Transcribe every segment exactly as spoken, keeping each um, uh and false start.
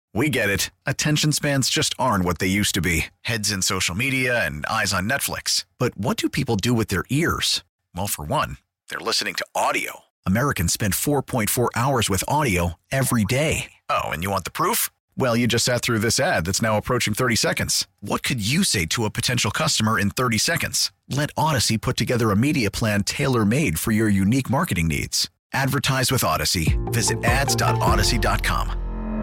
We get it. Attention spans just aren't what they used to be. Heads in social media and eyes on Netflix. But what do people do with their ears? Well, for one, they're listening to audio. Americans spend four point four hours with audio every day. Oh, and you want the proof? Well, you just sat through this ad that's now approaching thirty seconds. What could you say to a potential customer in thirty seconds? Let Odyssey put together a media plan tailor-made for your unique marketing needs. Advertise with Odyssey. Visit ads dot odyssey dot com.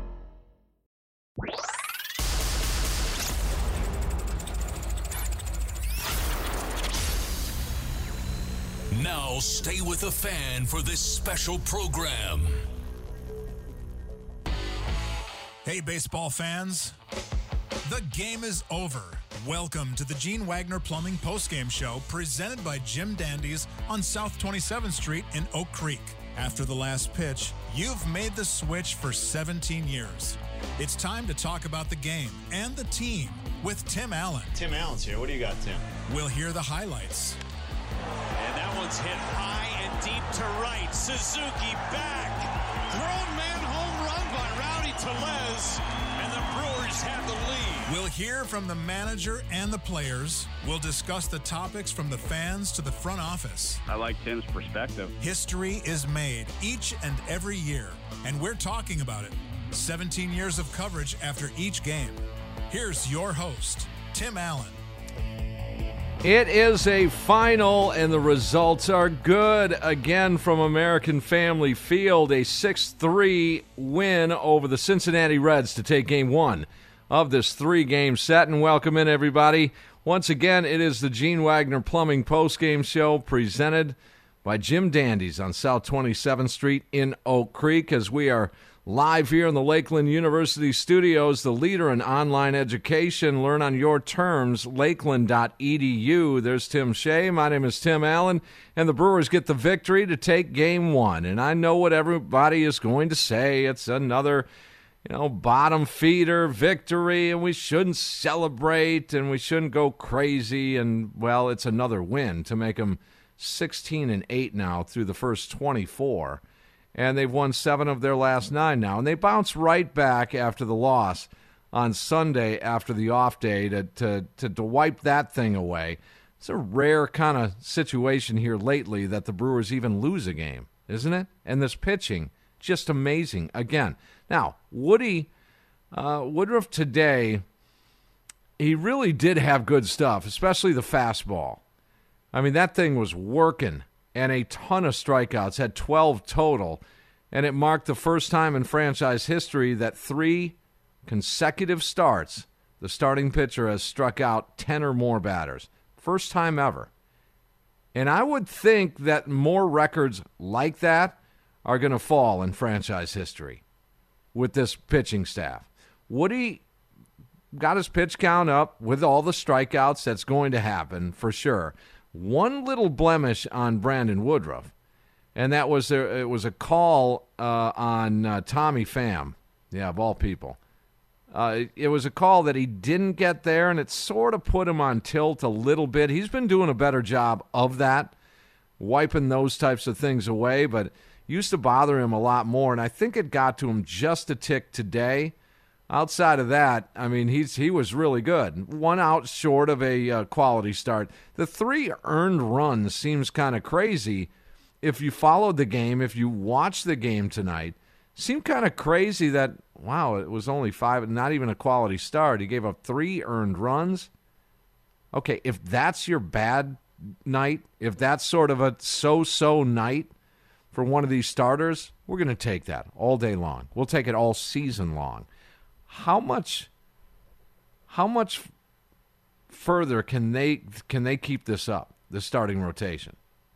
Now stay with the fan for this special program. Hey, baseball fans. The game is over. Welcome to the Gene Wagner Plumbing Postgame Show presented by Jim Dandy's on South twenty-seventh Street in Oak Creek. After the last pitch, you've made the switch for seventeen years. It's time to talk about the game and the team with Tim Allen. Tim Allen's here. What do you got, Tim? We'll hear the highlights. And that one's hit high and deep to right. Suzuki back. Grown man home run by Rowdy Tellez. And the Brewers have the lead. We'll hear from the manager and the players. We'll discuss the topics from the fans to the front office. I like Tim's perspective. History is made each and every year, and we're talking about it. seventeen years of coverage after each game. Here's your host, Tim Allen. It is a final, and the results are good. Again from American Family Field, a six three win over the Cincinnati Reds to take game one of this three-game set. And welcome in, everybody. Once again, it is the Gene Wagner Plumbing Postgame Show presented by Jim Dandy's on South twenty-seventh Street in Oak Creek, as we are live here in the Lakeland University studios, the leader in online education. Learn on your terms, lakeland dot e d u. There's Tim Shea. My name is Tim Allen, and the Brewers get the victory to take game one. And I know what everybody is going to say. It's another, you know, bottom feeder victory, and we shouldn't celebrate, and we shouldn't go crazy. And, well, it's another win to make them sixteen and eight now through the first twenty-four. And they've won seven of their last nine now. And they bounce right back after the loss on Sunday after the off day to, to, to, to wipe that thing away. It's a rare kind of situation here lately that the Brewers even lose a game, isn't it? And this pitching, just amazing again. Now, Woody uh, Woodruff today, he really did have good stuff, especially the fastball. I mean, that thing was working. And a ton of strikeouts, had twelve total, and it marked the first time in franchise history that three consecutive starts, the starting pitcher has struck out ten or more batters. First time ever. And I would think that more records like that are going to fall in franchise history with this pitching staff. Woody got his pitch count up with all the strikeouts. That's going to happen for sure. One little blemish on Brandon Woodruff, and that was there. It was a call uh, on uh, Tommy Pham, yeah, of all people. Uh, it, it was a call that he didn't get there, and it sort of put him on tilt a little bit. He's been doing a better job of that, wiping those types of things away, but it used to bother him a lot more, and I think it got to him just a tick today. Outside of that, I mean, he's he was really good. One out short of a uh, quality start. The three earned runs seems kind of crazy. If you followed the game, if you watched the game tonight, seemed kind of crazy that, wow, it was only five, not even a quality start. He gave up three earned runs. Okay, if that's your bad night, if that's sort of a so-so night for one of these starters, we're going to take that all day long. We'll take it all season long. How much how much further can they can they keep this up, the starting rotation?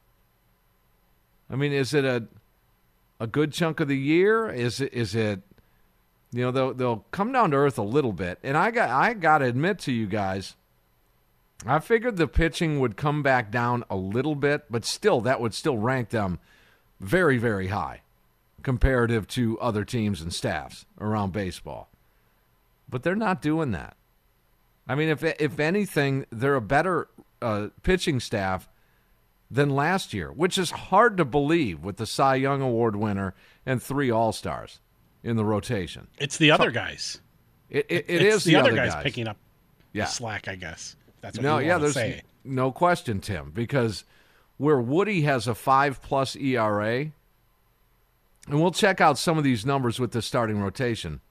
I mean, is it a a good chunk of the year? Is it is it you know, they'll they'll come down to earth a little bit. And I got I got to admit to you guys, I figured the pitching would come back down a little bit, but still that would still rank them very, very high comparative to other teams and staffs around baseball. But they're not doing that. I mean, if if anything, they're a better uh, pitching staff than last year, which is hard to believe with the Cy Young Award winner and three All-Stars. in the rotation. It's the other guys. It, it, it it's is the, the other other guys, guys picking up yeah. the slack, I guess. That's what no, you yeah, want to there's say. no question, Tim, because where Woody has a five-plus E R A, and we'll check out some of these numbers with the starting rotation.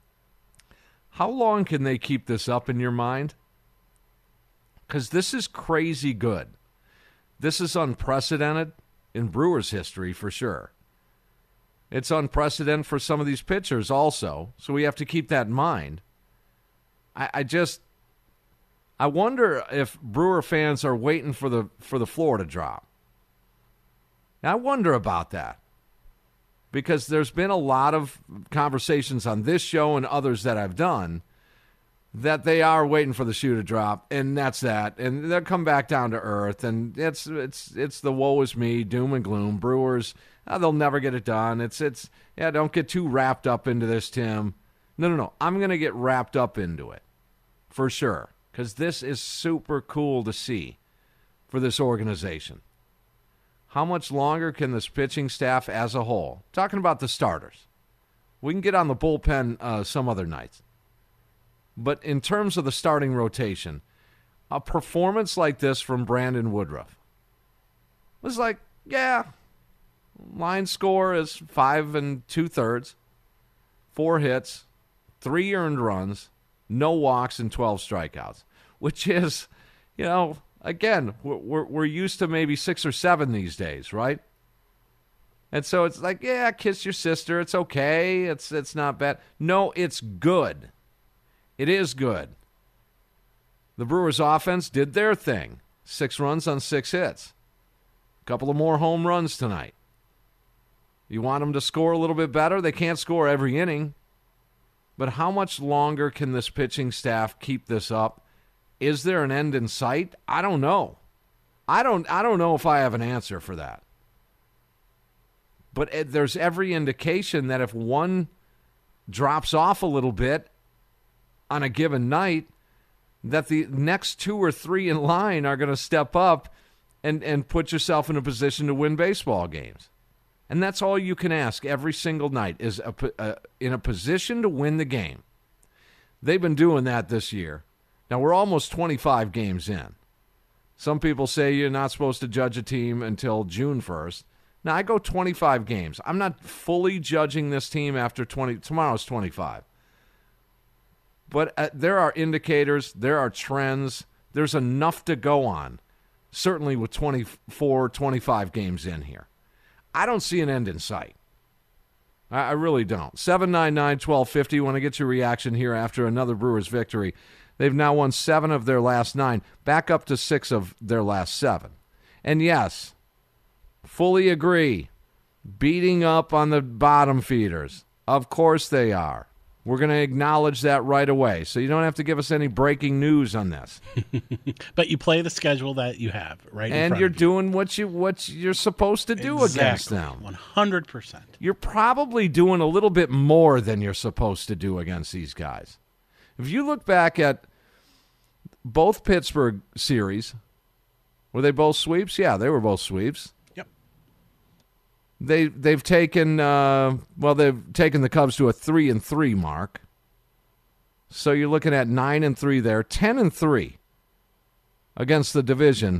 How long can they keep this up in your mind? Because this is crazy good. This is unprecedented in Brewers history for sure. It's unprecedented for some of these pitchers also, so we have to keep that in mind. I, I just, I wonder if Brewer fans are waiting for the for the floor to drop. I wonder about that. Because there's been a lot of conversations on this show and others that I've done that they are waiting for the shoe to drop, and that's that. And they'll come back down to earth, and it's it's it's the woe is me, doom and gloom. Brewers, oh, they'll never get it done. It's it's yeah, don't get too wrapped up into this, Tim. No, no, no. I'm going to get wrapped up into it for sure because this is super cool to see for this organization. How much longer can this pitching staff as a whole, talking about the starters, we can get on the bullpen uh, some other nights, but in terms of the starting rotation, a performance like this from Brandon Woodruff was like, yeah, line score is five and two-thirds, four hits, three earned runs, no walks, and twelve strikeouts, which is, you know, again, we're, we're used to maybe six or seven these days, right? And so it's like, yeah, kiss your sister. It's okay. It's it's not bad. No, it's good. It is good. The Brewers' offense did their thing. Six runs on six hits. A couple of more home runs tonight. You want them to score a little bit better? They can't score every inning. But how much longer can this pitching staff keep this up? Is there an end in sight? I don't know. I don't I don't know if I have an answer for that. But it, there's every indication that if one drops off a little bit on a given night, that the next two or three in line are going to step up and, and put yourself in a position to win baseball games. And that's all you can ask every single night is a, a, in a position to win the game. They've been doing that this year. Now, we're almost twenty-five games in. Some people say you're not supposed to judge a team until June first. Now, I go twenty-five games. I'm not fully judging this team after twenty. Tomorrow's twenty-five. But uh, there are indicators. There are trends. There's enough to go on, certainly with twenty-four, twenty-five games in here. I don't see an end in sight. I, I really don't. seven nine nine, one two five zero. Want to get your reaction here after another Brewers victory. They've now won seven of their last nine, back up to six of their last seven. And yes, fully agree, beating up on the bottom feeders. Of course they are. We're going to acknowledge that right away, so you don't have to give us any breaking news on this. But you play the schedule that you have, right? And you're doing what, you, what you're supposed to do exactly. against them. one hundred percent. You're probably doing a little bit more than you're supposed to do against these guys. If you look back at both Pittsburgh series, were they both sweeps? Yeah, they were both sweeps. Yep. They they've taken uh, well they've taken the Cubs to a three and three mark. So you're looking at nine and three there, ten and three against the division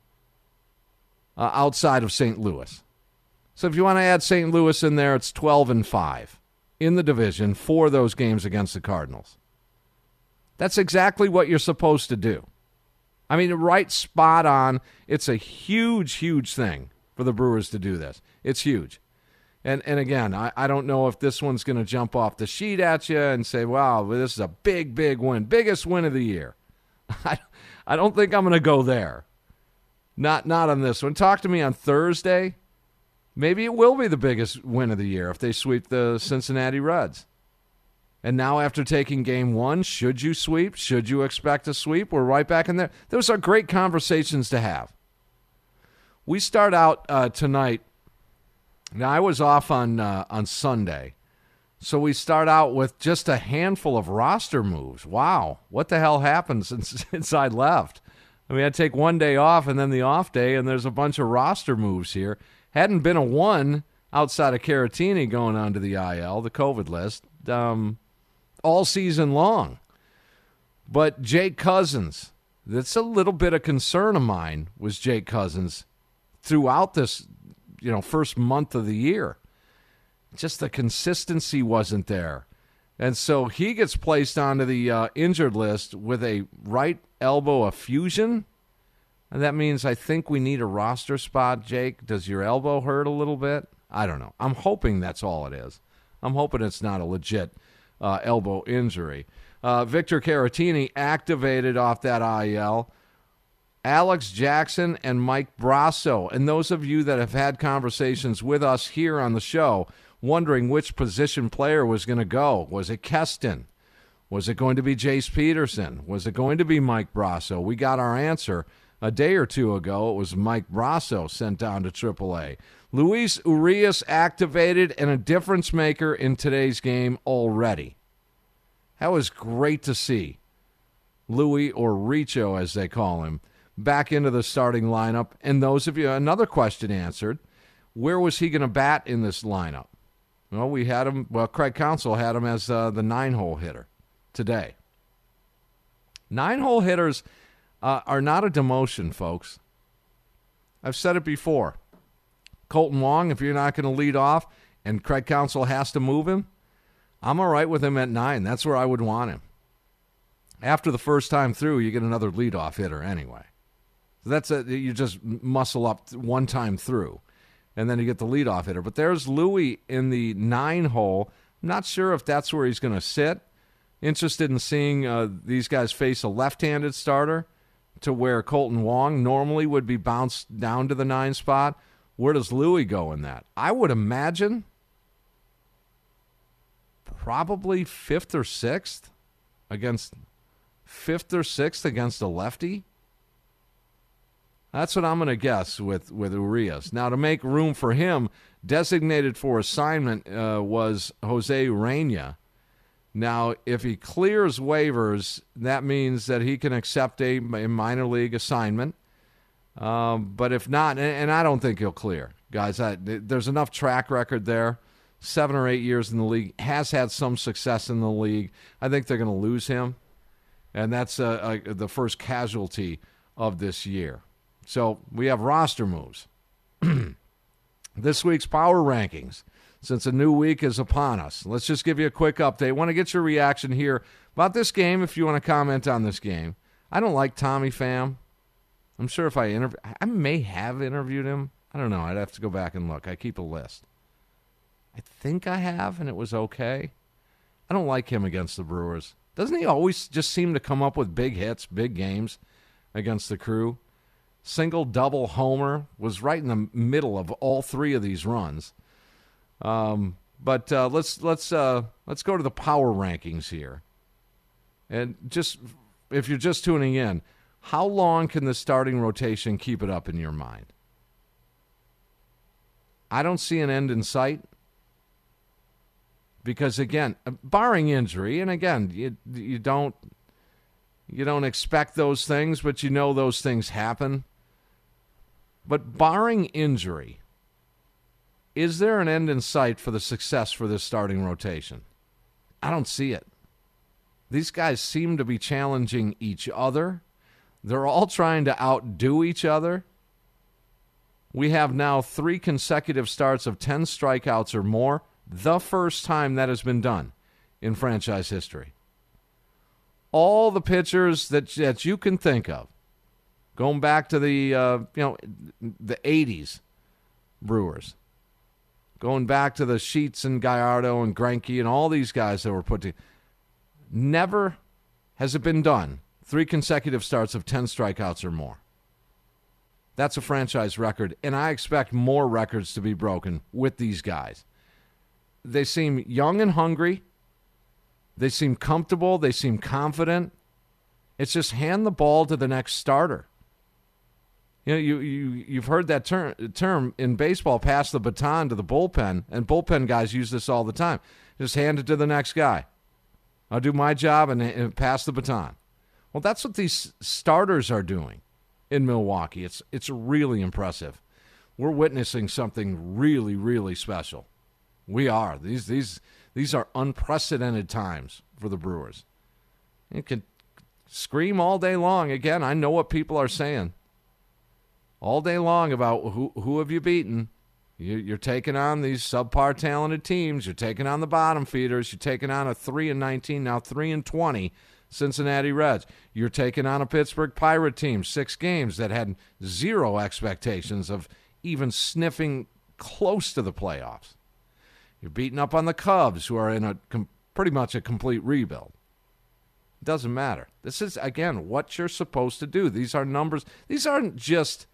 uh, outside of Saint Louis. So if you want to add Saint Louis in there, it's twelve and five in the division for those games against the Cardinals. That's exactly what you're supposed to do. I mean, right spot on. It's a huge, huge thing for the Brewers to do this. It's huge. And and again, I, I don't know if this one's going to jump off the sheet at you and say, wow, this is a big, big win. Biggest win of the year. I, I don't think I'm going to go there. Not, not on this one. Talk to me on Thursday. Maybe it will be the biggest win of the year if they sweep the Cincinnati Reds. And now after taking game one, should you sweep? Should you expect a sweep? We're right back in there. Those are great conversations to have. We start out uh, tonight. Now, I was off on uh, on Sunday, so we start out with just a handful of roster moves. Wow, what the hell happened since, since I left? I mean, I take one day off and then the off day, and there's a bunch of roster moves here. Hadn't been a one outside of Caratini going onto the I L, the COVID list, um, all season long. But Jake Cousins, that's a little bit of concern of mine, was Jake Cousins throughout this, you know, first month of the year. Just the consistency wasn't there. And so he gets placed onto the uh, injured list with a right elbow effusion. And that means I think we need a roster spot, Jake. Does your elbow hurt a little bit? I don't know. I'm hoping that's all it is. I'm hoping it's not a legit uh, elbow injury. Uh, Victor Caratini activated off that I L. Alex Jackson and Mike Brasso. And those of you that have had conversations with us here on the show wondering which position player was going to go. Was it Keston? Was it going to be Jace Peterson? Was it going to be Mike Brasso? We got our answer a day or two ago. It was Mike Brasso sent down to triple A. Luis Urias activated and a difference maker in today's game already. That was great to see. Louis, or Richo as they call him, back into the starting lineup. And those of you, another question answered, where was he going to bat in this lineup? Well, we had him, well, Craig Counsell had him as uh, the nine-hole hitter today. Nine-hole hitters uh, are not a demotion, folks. I've said it before. Colton Wong, if you're not going to lead off and Craig Counsell has to move him, I'm all right with him at nine. That's where I would want him. After the first time through, you get another leadoff hitter anyway. So that's a, you just muscle up one time through, and then you get the leadoff hitter. But there's Louis in the nine hole. I'm not sure if that's where he's going to sit. Interested in seeing uh, these guys face a left-handed starter to where Colton Wong normally would be bounced down to the nine spot. Where does Louis go in that? I would imagine probably fifth or sixth against fifth or sixth against a lefty. That's what I'm going to guess with, with Urias. Now, to make room for him, designated for assignment uh, was Jose Urena. Now, if he clears waivers, that means that he can accept a, a minor league assignment. Um, but if not, and, and I don't think he'll clear, guys. I, there's enough track record there. Seven or eight years in the league, has had some success in the league. I think they're going to lose him, and that's uh, uh, the first casualty of this year. So we have roster moves. This week's power rankings, since a new week is upon us. Let's just give you a quick update. I want to get your reaction here about this game if you want to comment on this game. I don't like Tommy Pham. I'm sure if I interview, I may have interviewed him. I don't know. I'd have to go back and look. I keep a list. I think I have, and it was okay. I don't like him against the Brewers. Doesn't he always just seem to come up with big hits, big games against the Crew? Single, double, homer, was right in the middle of all three of these runs. Um, but uh, let's let's uh, let's go to the power rankings here. And just if you're just tuning in, how long can the starting rotation keep it up in your mind? I don't see an end in sight. Because again, barring injury, and again, you you don't you don't expect those things, but you know those things happen. But barring injury, is there an end in sight for the success for this starting rotation? I don't see it. These guys seem to be challenging each other. They're all trying to outdo each other. We have now three consecutive starts of ten strikeouts or more. The first time that has been done in franchise history. All the pitchers that that you can think of, going back to the uh, you know the eighties Brewers, going back to the Sheets and Gallardo and Greinke and all these guys that were put together, never has it been done. Three consecutive starts of ten strikeouts or more. That's a franchise record, and I expect more records to be broken with these guys. They seem young and hungry. They seem comfortable. They seem confident. It's just hand the ball to the next starter. You know, you, you, you've heard that term, term in baseball, pass the baton to the bullpen, and bullpen guys use this all the time. Just hand it to the next guy. I'll do my job and, and pass the baton. Well, that's what these starters are doing in Milwaukee. It's, it's really impressive. we're witnessing something really, really special. We are. These these these are unprecedented times for the Brewers. You can scream all day long. Again, I know what people are saying. All day long about who who have you beaten. You, you're taking on these subpar talented teams. You're taking on the bottom feeders. You're taking on a three and nineteen, now three and twenty Cincinnati Reds. You're taking on a Pittsburgh Pirate team, six games that had zero expectations of even sniffing close to the playoffs. You're beating up on the Cubs, who are in a com- pretty much a complete rebuild. It doesn't matter. This is, again, what you're supposed to do. These are numbers. These aren't just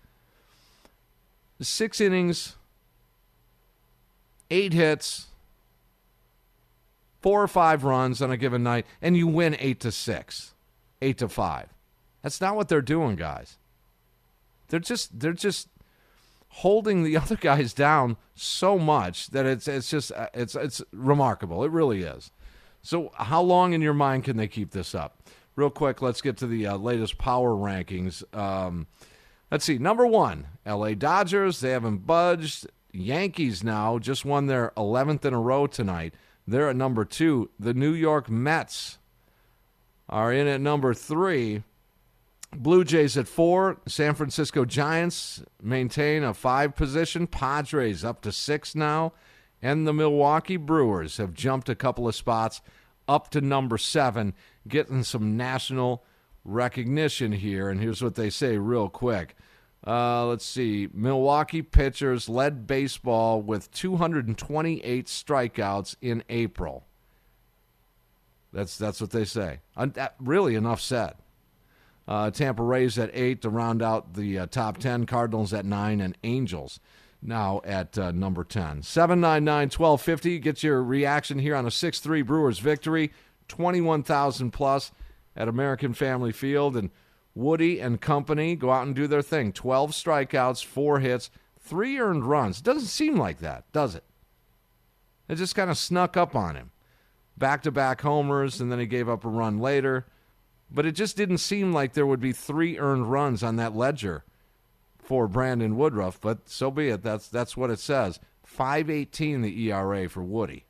six innings, eight hits, four or five runs on a given night, and you win eight to six, eight to five. That's not what they're doing, guys. They're just they're just holding the other guys down so much that it's it's just it's it's remarkable. It really is. So how long in your mind can they keep this up? Real quick, let's get to the uh, latest power rankings. Um, let's see. Number one, L A Dodgers. They haven't budged. Yankees now just won their eleventh in a row tonight. They're at number two. The New York Mets are in at number three. Blue Jays at four. San Francisco Giants maintain a five position. Padres up to six now. And the Milwaukee Brewers have jumped a couple of spots up to number seven, getting some national recognition here. And here's what they say real quick. Uh, let's see. Milwaukee pitchers led baseball with two hundred twenty-eight strikeouts in April. That's that's what they say. Uh, that, really, enough said. Uh, Tampa Rays at eight to round out the uh, top ten. Cardinals at nine, and Angels now at uh, number ten. seven nine nine, one two five zero. Get your reaction here on a six three Brewers victory. twenty-one thousand plus at American Family Field. And Woody and company go out and do their thing. twelve strikeouts, four hits, three earned runs. It doesn't seem like that, does it? It just kind of snuck up on him. Back-to-back homers, and then he gave up a run later. But it just didn't seem like there would be three earned runs on that ledger for Brandon Woodruff, but so be it. That's that's what it says. five eighteen the E R A for Woody.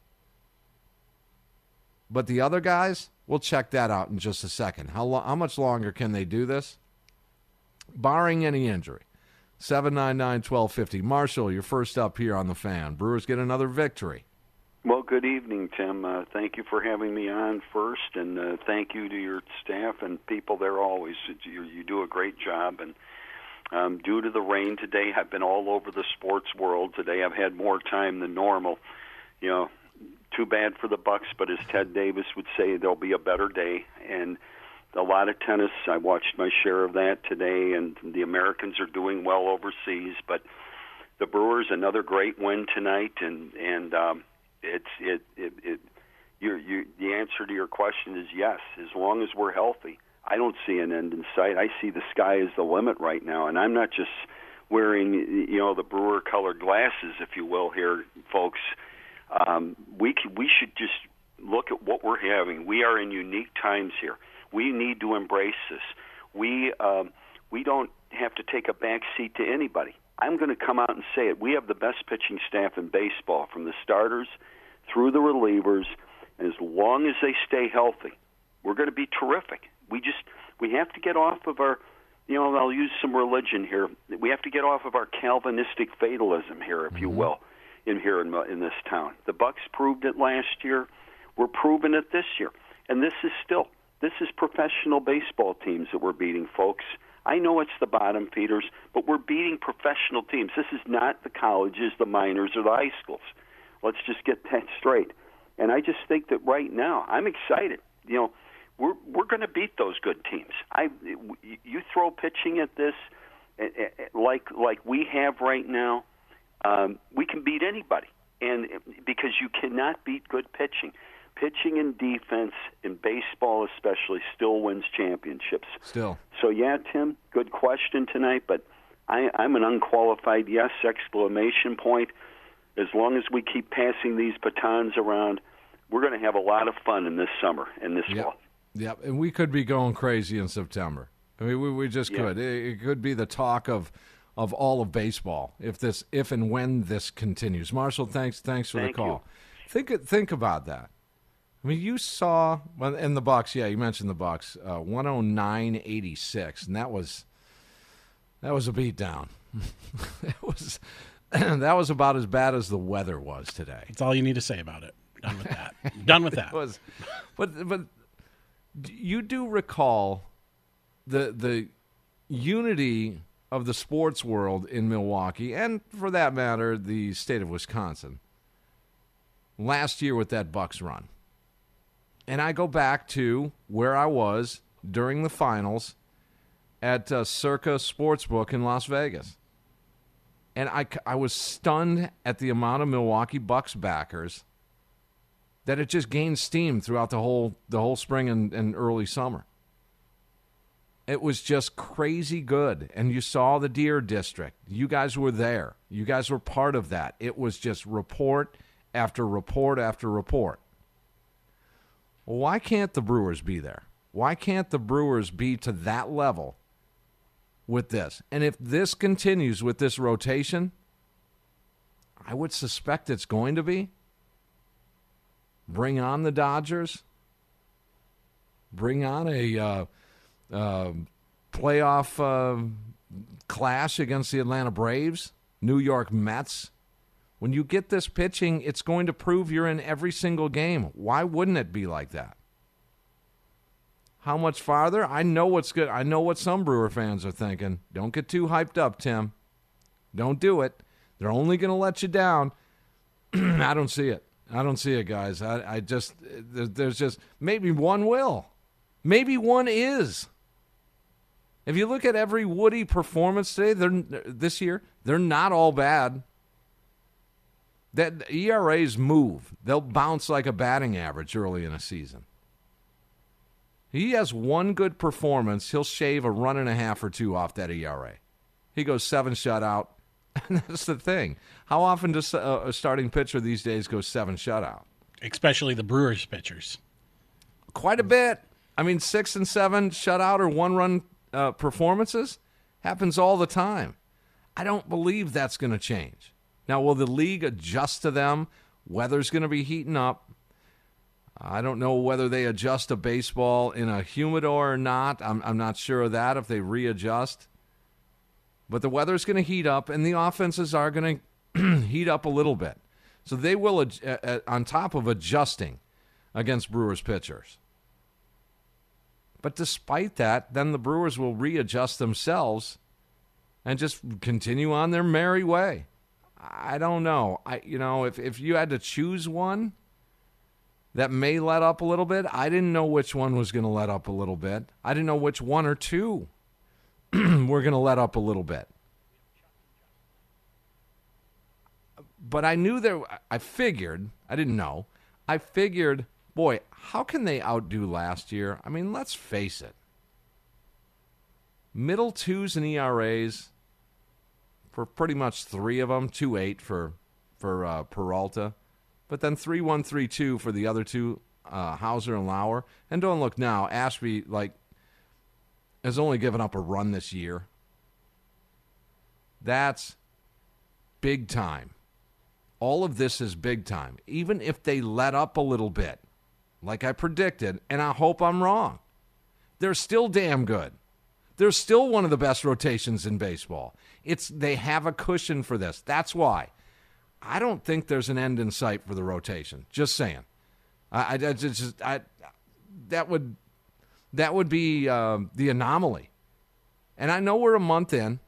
But the other guys, we'll check that out in just a second. How lo- how much longer can they do this? Barring any injury. seven nine nine, one two five zero. Marshall, you're first up here on the Fan. Brewers get another victory. Well, good evening, Tim. Uh, thank you for having me on first, and uh, thank you to your staff and people there always. You, you do a great job. And um, due to the rain today, I've been all over the sports world today. I've had more time than normal. You know, too bad for the Bucks, but as Ted Davis would say, there'll be a better day. And a lot of tennis. I watched my share of that today, and the Americans are doing well overseas. But the Brewers, another great win tonight, and and um, it's it it, it you you the answer to your question is yes. As long as we're healthy, I don't see an end in sight. I see the sky is the limit right now, and I'm not just wearing you know the Brewer-colored glasses, if you will, here, folks. Um, we can, we should just look at what we're having. We are in unique times here. We need to embrace this. We um, we don't have to take a back seat to anybody. I'm going to come out and say it. We have the best pitching staff in baseball, from the starters through the relievers. And as long as they stay healthy, we're going to be terrific. We just we have to get off of our, you know, I'll use some religion here. We have to get off of our Calvinistic fatalism here, if mm-hmm. you will, in here in, in this town. The Bucks proved it last year. We're proving it this year. And this is still, this is professional baseball teams that we're beating, folks. I know it's the bottom feeders, but we're beating professional teams. This is not the colleges, the minors, or the high schools. Let's just get that straight. And I just think that right now, I'm excited. You know, we're we're going to beat those good teams. I you throw pitching at this like like we have right now, um, we can beat anybody. And because you cannot beat good pitching. Pitching and defense in baseball especially still wins championships. Still. So, yeah, Tim, good question tonight, but I, I'm an unqualified yes, exclamation point. As long as we keep passing these batons around, we're going to have a lot of fun in this summer and this yep. fall. Yep, and we could be going crazy in September. I mean, we, we just yeah. could. It, it could be the talk of of all of baseball if this if and when this continues. Marshall, thanks thanks for Thank the call. you. Think think about that. I mean, you saw well, in the Bucks, yeah, you mentioned the Bucks, uh, one oh nine eighty-six, and that was that was a beatdown. It was that was about as bad as the weather was today. That's all you need to say about it. Done with that. Done with that. It was, but but you do recall the the unity of the sports world in Milwaukee, and for that matter, the state of Wisconsin, last year with that Bucks run. And I go back to where I was during the finals at uh, Circa Sportsbook in Las Vegas. And I, I was stunned at the amount of Milwaukee Bucks backers that it just gained steam throughout the whole the whole spring and, and early summer. It was just crazy good. And you saw the Deer District. You guys were there. You guys were part of that. It was just report after report after report. Well, why can't the Brewers be there? Why can't the Brewers be to that level with this? And if this continues with this rotation, I would suspect it's going to be. Bring on the Dodgers. Bring on a uh, uh, playoff uh, clash against the Atlanta Braves, New York Mets. When you get this pitching, it's going to prove you're in every single game. Why wouldn't it be like that? How much farther? I know what's good. I know what some Brewer fans are thinking. Don't get too hyped up, Tim. Don't do it. They're only going to let you down. I don't see it. I don't see it, guys. I, I just, there's just, maybe one will. Maybe one is. If you look at every Woody performance today, they're, this year, they're not all bad. That E R As move. They'll bounce like a batting average early in a season. He has one good performance, he'll shave a run and a half or two off that E R A. He goes seven shutout, and that's the thing. How often does a, a starting pitcher these days go seven shutout? Especially the Brewers pitchers. Quite a bit. I mean, six and seven shutout or one-run uh, performances happens all the time. I don't believe that's going to change. Now, will the league adjust to them? Weather's going to be heating up. I don't know whether they adjust to baseball in a humidor or not. I'm, I'm not sure of that if they readjust. But the weather's going to heat up, and the offenses are going to heat up a little bit. So they will, uh, on top of adjusting against Brewers pitchers. But despite that, then the Brewers will readjust themselves and just continue on their merry way. I don't know. I you know, if, if you had to choose one that may let up a little bit, I didn't know which one was going to let up a little bit. I didn't know which one or two were going to let up a little bit. But I knew there, I figured, I didn't know, I figured, boy, how can they outdo last year? I mean, let's face it. Middle twos and E R As for pretty much three of them, two eight for for uh, Peralta, but then three one three two for the other two, uh, Hauser and Lauer. And don't look now, Ashby like has only given up a run this year. That's big time. All of this is big time. Even if they let up a little bit, like I predicted, and I hope I'm wrong, they're still damn good. They're still one of the best rotations in baseball. It's they have a cushion for this. That's why. I don't think there's an end in sight for the rotation. Just saying. I, I just I that would that would be uh, the anomaly. And I know we're a month in,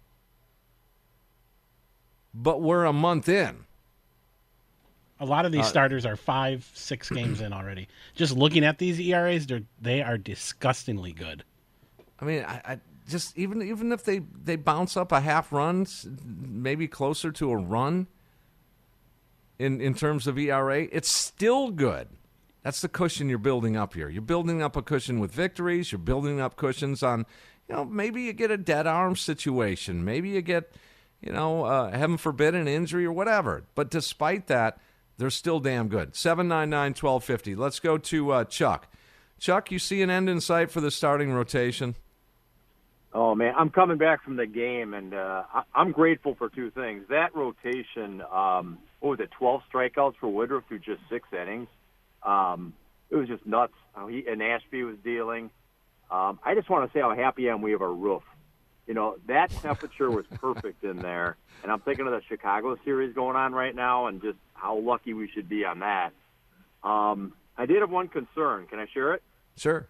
but we're a month in. A lot of these Uh, starters are five, six games in already. Just looking at these E R As, they're they are disgustingly good. I mean, I, I just even even if they, they bounce up a half run, maybe closer to a run in in terms of E R A, it's still good. That's the cushion you're building up here. You're building up a cushion with victories. You're building up cushions on, you know, maybe you get a dead arm situation. Maybe you get, you know, uh, heaven forbid, an injury or whatever. But despite that, they're still damn good. seven nine nine, one two five zero. Let's go to uh, Chuck. Chuck, you see an end in sight for the starting rotation? Oh, man, I'm coming back from the game, and uh, I- I'm grateful for two things. That rotation, um, what was it, twelve strikeouts for Woodruff through just six innings? Um, it was just nuts how he and Ashby was dealing. Um, I just want to say how happy I am we have a roof. You know, that temperature was perfect in there, and I'm thinking of the Chicago series going on right now and just how lucky we should be on that. Um, I did have one concern. Can I share it? Sure.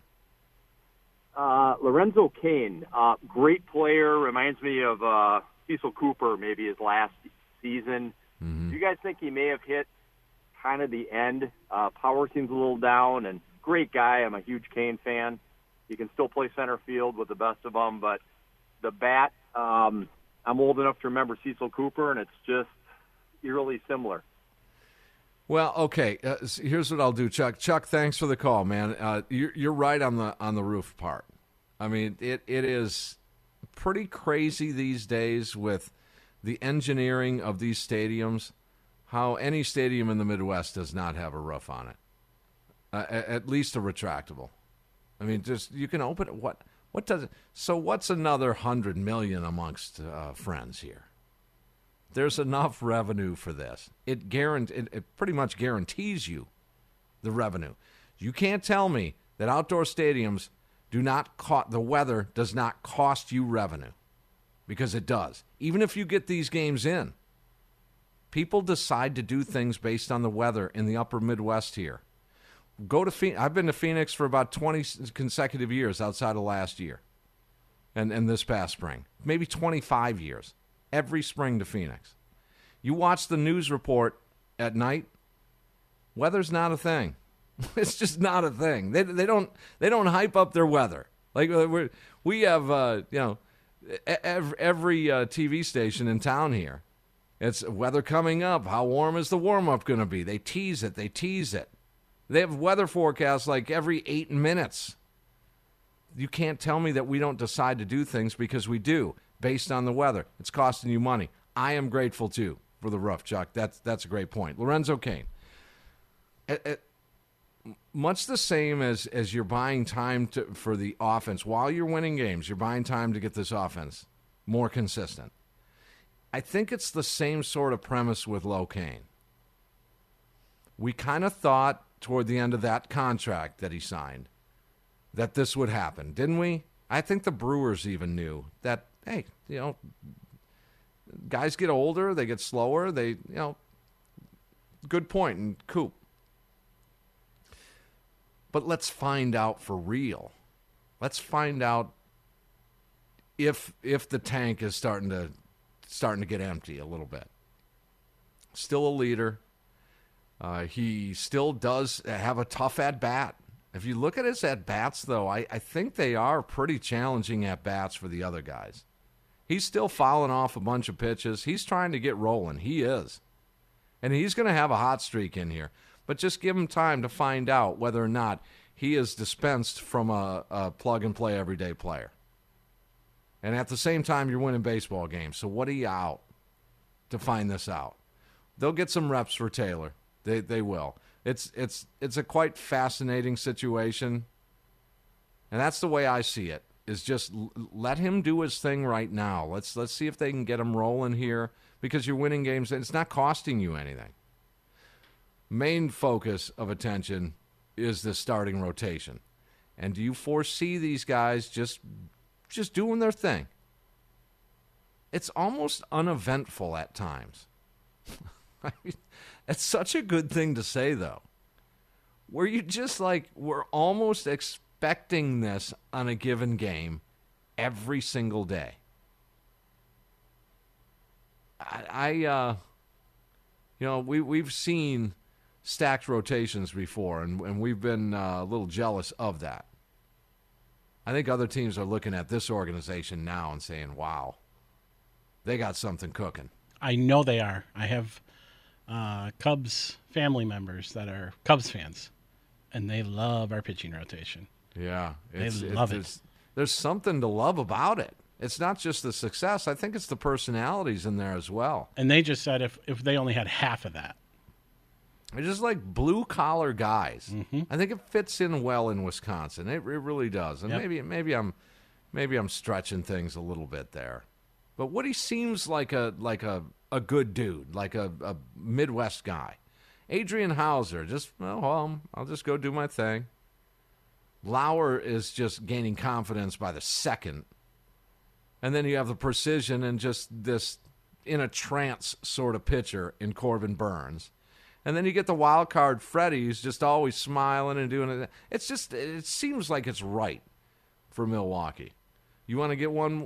Uh, Lorenzo Cain, uh, great player, reminds me of uh, Cecil Cooper, maybe his last season. Mm-hmm. Do you guys think he may have hit kind of the end? Uh, power seems a little down, and great guy. I'm a huge Cain fan. He can still play center field with the best of them, but the bat, um, I'm old enough to remember Cecil Cooper, and it's just eerily similar. Well, okay. Uh, here's what I'll do, Chuck. Chuck, thanks for the call, man. Uh, you're, you're right on the on the roof part. I mean, it it is pretty crazy these days with the engineering of these stadiums. How any stadium in the Midwest does not have a roof on it, uh, at least a retractable. I mean, just you can open it. What what does it? So what's another hundred million amongst uh, friends here? There's enough revenue for this. It, guarant- it, it pretty much guarantees you the revenue. You can't tell me that outdoor stadiums do not co- the weather does not cost you revenue, because it does. Even if you get these games in, people decide to do things based on the weather in the upper Midwest here. Go to Phoenix. I've been to Phoenix for about twenty consecutive years outside of last year and, and this past spring, maybe twenty-five years. Every spring to Phoenix. You watch the news report at night, weather's not a thing. It's just not a thing. They they don't they don't hype up their weather. Like we we have uh, you know every, every uh, T V station in town here. It's weather coming up. How warm is the warm up going to be? They tease it. They tease it. They have weather forecasts like every eight minutes. You can't tell me that we don't decide to do things, because we do. Based on the weather. It's costing you money. I am grateful, too, for the roof, Chuck. That's that's a great point. Lorenzo Cain. It, it, much the same as, as you're buying time to, for the offense. While you're winning games, you're buying time to get this offense more consistent. I think it's the same sort of premise with Lo Cain. We kind of thought toward the end of that contract that he signed that this would happen, didn't we? I think the Brewers even knew that, hey, you know, guys get older, they get slower, they, you know, good point, and Coop. But let's find out for real. Let's find out if if the tank is starting to starting to get empty a little bit. Still a leader. Uh, he still does have a tough at-bat. If you look at his at-bats, though, I, I think they are pretty challenging at-bats for the other guys. He's still fouling off a bunch of pitches. He's trying to get rolling. He is. And he's going to have a hot streak in here. But just give him time to find out whether or not he is dispensed from a, a plug-and-play everyday player. And at the same time, you're winning baseball games. So what are you out to find this out? They'll get some reps for Taylor. They they will. It's it's it's a quite fascinating situation, and that's the way I see it. Is just l- let him do his thing right now. Let's let's see if they can get him rolling here, because you're winning games and it's not costing you anything. Main focus of attention is the starting rotation, and do you foresee these guys just just doing their thing? It's almost uneventful at times. I mean, it's such a good thing to say, though. Where you just like, we're almost expecting this on a given game every single day. I, I uh, you know, we, we've seen stacked rotations before, and, and we've been uh, a little jealous of that. I think other teams are looking at this organization now and saying, wow, they got something cooking. I know they are. I have uh, Cubs family members that are Cubs fans, and they love our pitching rotation. Yeah. They It's, love it. it. There's, there's something to love about it. It's not just the success. I think it's the personalities in there as well. And they just said if, if they only had half of that. They're just like blue-collar guys. Mm-hmm. I think it fits in well in Wisconsin. It, it really does. And Yep. maybe maybe I'm maybe I'm stretching things a little bit there. But Woody seems like a like a, a good dude, like a, a Midwest guy. Adrian Hauser, just, well, well, I'll just go do my thing. Lauer is just gaining confidence by the second. And then you have the precision and just this in a trance sort of pitcher in Corbin Burns. And then you get the wild card Freddie, who's just always smiling and doing it. It's just, it seems like it's right for Milwaukee. You want to get one?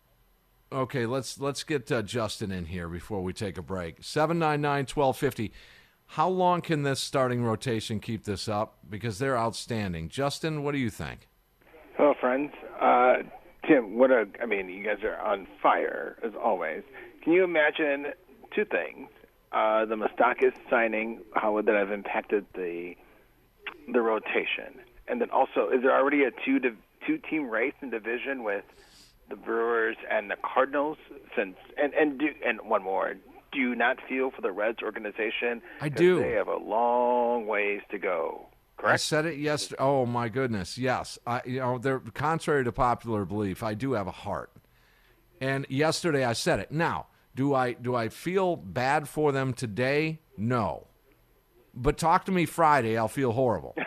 Okay, let's let's get uh, Justin in here before we take a break. seven nine nine, one two five zero. How long can this starting rotation keep this up? Because they're outstanding. Justin, what do you think? Hello, friends. Uh, Tim, what a, I mean, you guys are on fire, as always. Can you imagine two things? Uh, the Moustakas signing, how would that have impacted the the rotation? And then also, is there already a two div- two team race in division with the Brewers and the Cardinals? Since and and do, and one more, do you not feel for the Reds organization? I do. They have a long ways to go. Correct? I said it yesterday. Oh my goodness, yes. I, you know, they're contrary to popular belief. I do have a heart, and yesterday I said it. Now, do I do I feel bad for them today? No. But talk to me Friday, I'll feel horrible.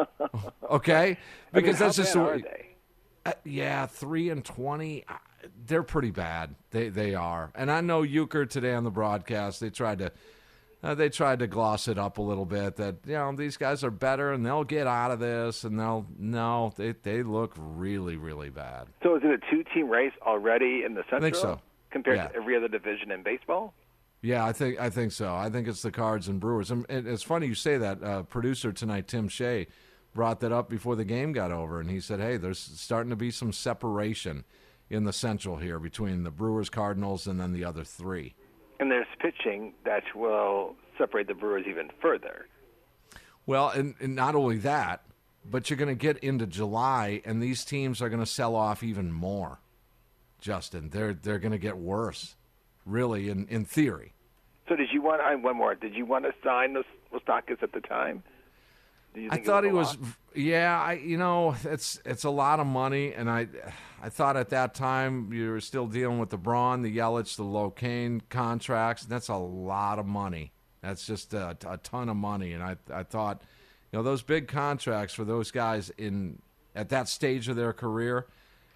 Okay? Because I mean, that's just how the bad way. are they? Uh, yeah, three and twenty. Uh, they're pretty bad. They they are. And I know Euchre today on the broadcast, they tried to uh, they tried to gloss it up a little bit that, you know, these guys are better and they'll get out of this, and they'll no, they they look really really bad. So is it a two team race already in the Central? I think so. Compared Yeah. to every other division in baseball? Yeah, I think I think so. I think it's the Cards and Brewers. And it, it's funny you say that. Uh, producer tonight, Tim Shea, brought that up before the game got over, and he said, hey, there's starting to be some separation in the Central here between the Brewers, Cardinals, and then the other three. And there's pitching that will separate the Brewers even further. Well, and, and not only that, but you're going to get into July, and these teams are going to sell off even more, Justin. They're they're going to get worse, really, in, in theory. So did you want, I one more, did you want to sign those Moustakas at the time? Did you I think thought it he was, was, a lot? yeah. I, you know, it's it's a lot of money, and I, I thought at that time you were still dealing with the Braun, the Yelich, the Locane contracts. That's a lot of money. That's just a, a ton of money, and I, I thought, you know, those big contracts for those guys in at that stage of their career.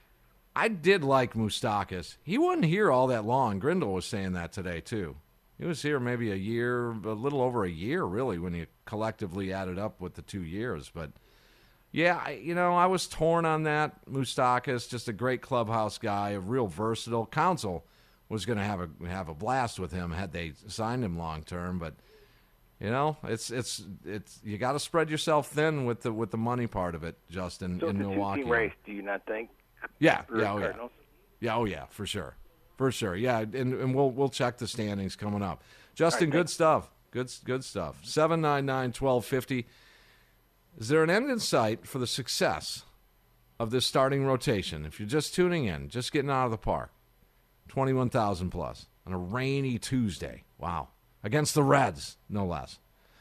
I did like Moustakas. He wasn't here all that long. Grindle was saying that today too. He was here maybe a year, a little over a year, really, when you collectively added up with the two years. But, yeah, I, you know, I was torn on that. Moustakas, just a great clubhouse guy, a real versatile. Council was going to have a have a blast with him had they signed him long term. But, you know, it's it's it's you got to spread yourself thin with the with the money part of it, Justin, So in it's a Milwaukee. two-team race, do you not think? Yeah, Brewers, yeah, oh, yeah. Cardinals? Yeah, oh yeah, for sure. For sure, yeah, and, and we'll we'll check the standings coming up. Justin, All right, good thanks. stuff. Good good stuff. seven nine nine, one two five zero. Is there an end in sight for the success of this starting rotation? If you're just tuning in, just getting out of the park, twenty-one thousand plus on a rainy Tuesday. Wow. Against the Reds, no less.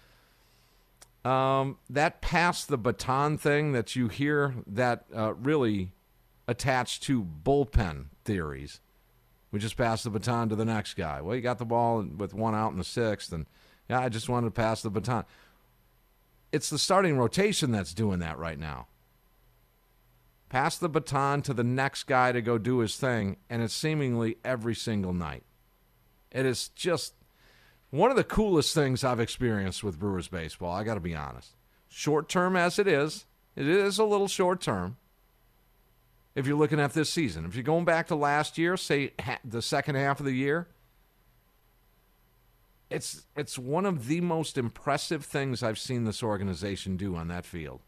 Um, that pass the baton thing that you hear that uh, really attached to bullpen theories. We just passed the baton to the next guy. Well, you got the ball with one out in the sixth, and yeah, I just wanted to pass the baton. It's the starting rotation that's doing that right now. Pass the baton to the next guy to go do his thing, and it's seemingly every single night. It is just one of the coolest things I've experienced with Brewers baseball, I got to be honest. Short-term as it is, it is a little short-term. If you're looking at this season, if you're going back to last year, say ha- the second half of the year, it's it's one of the most impressive things I've seen this organization do on that field.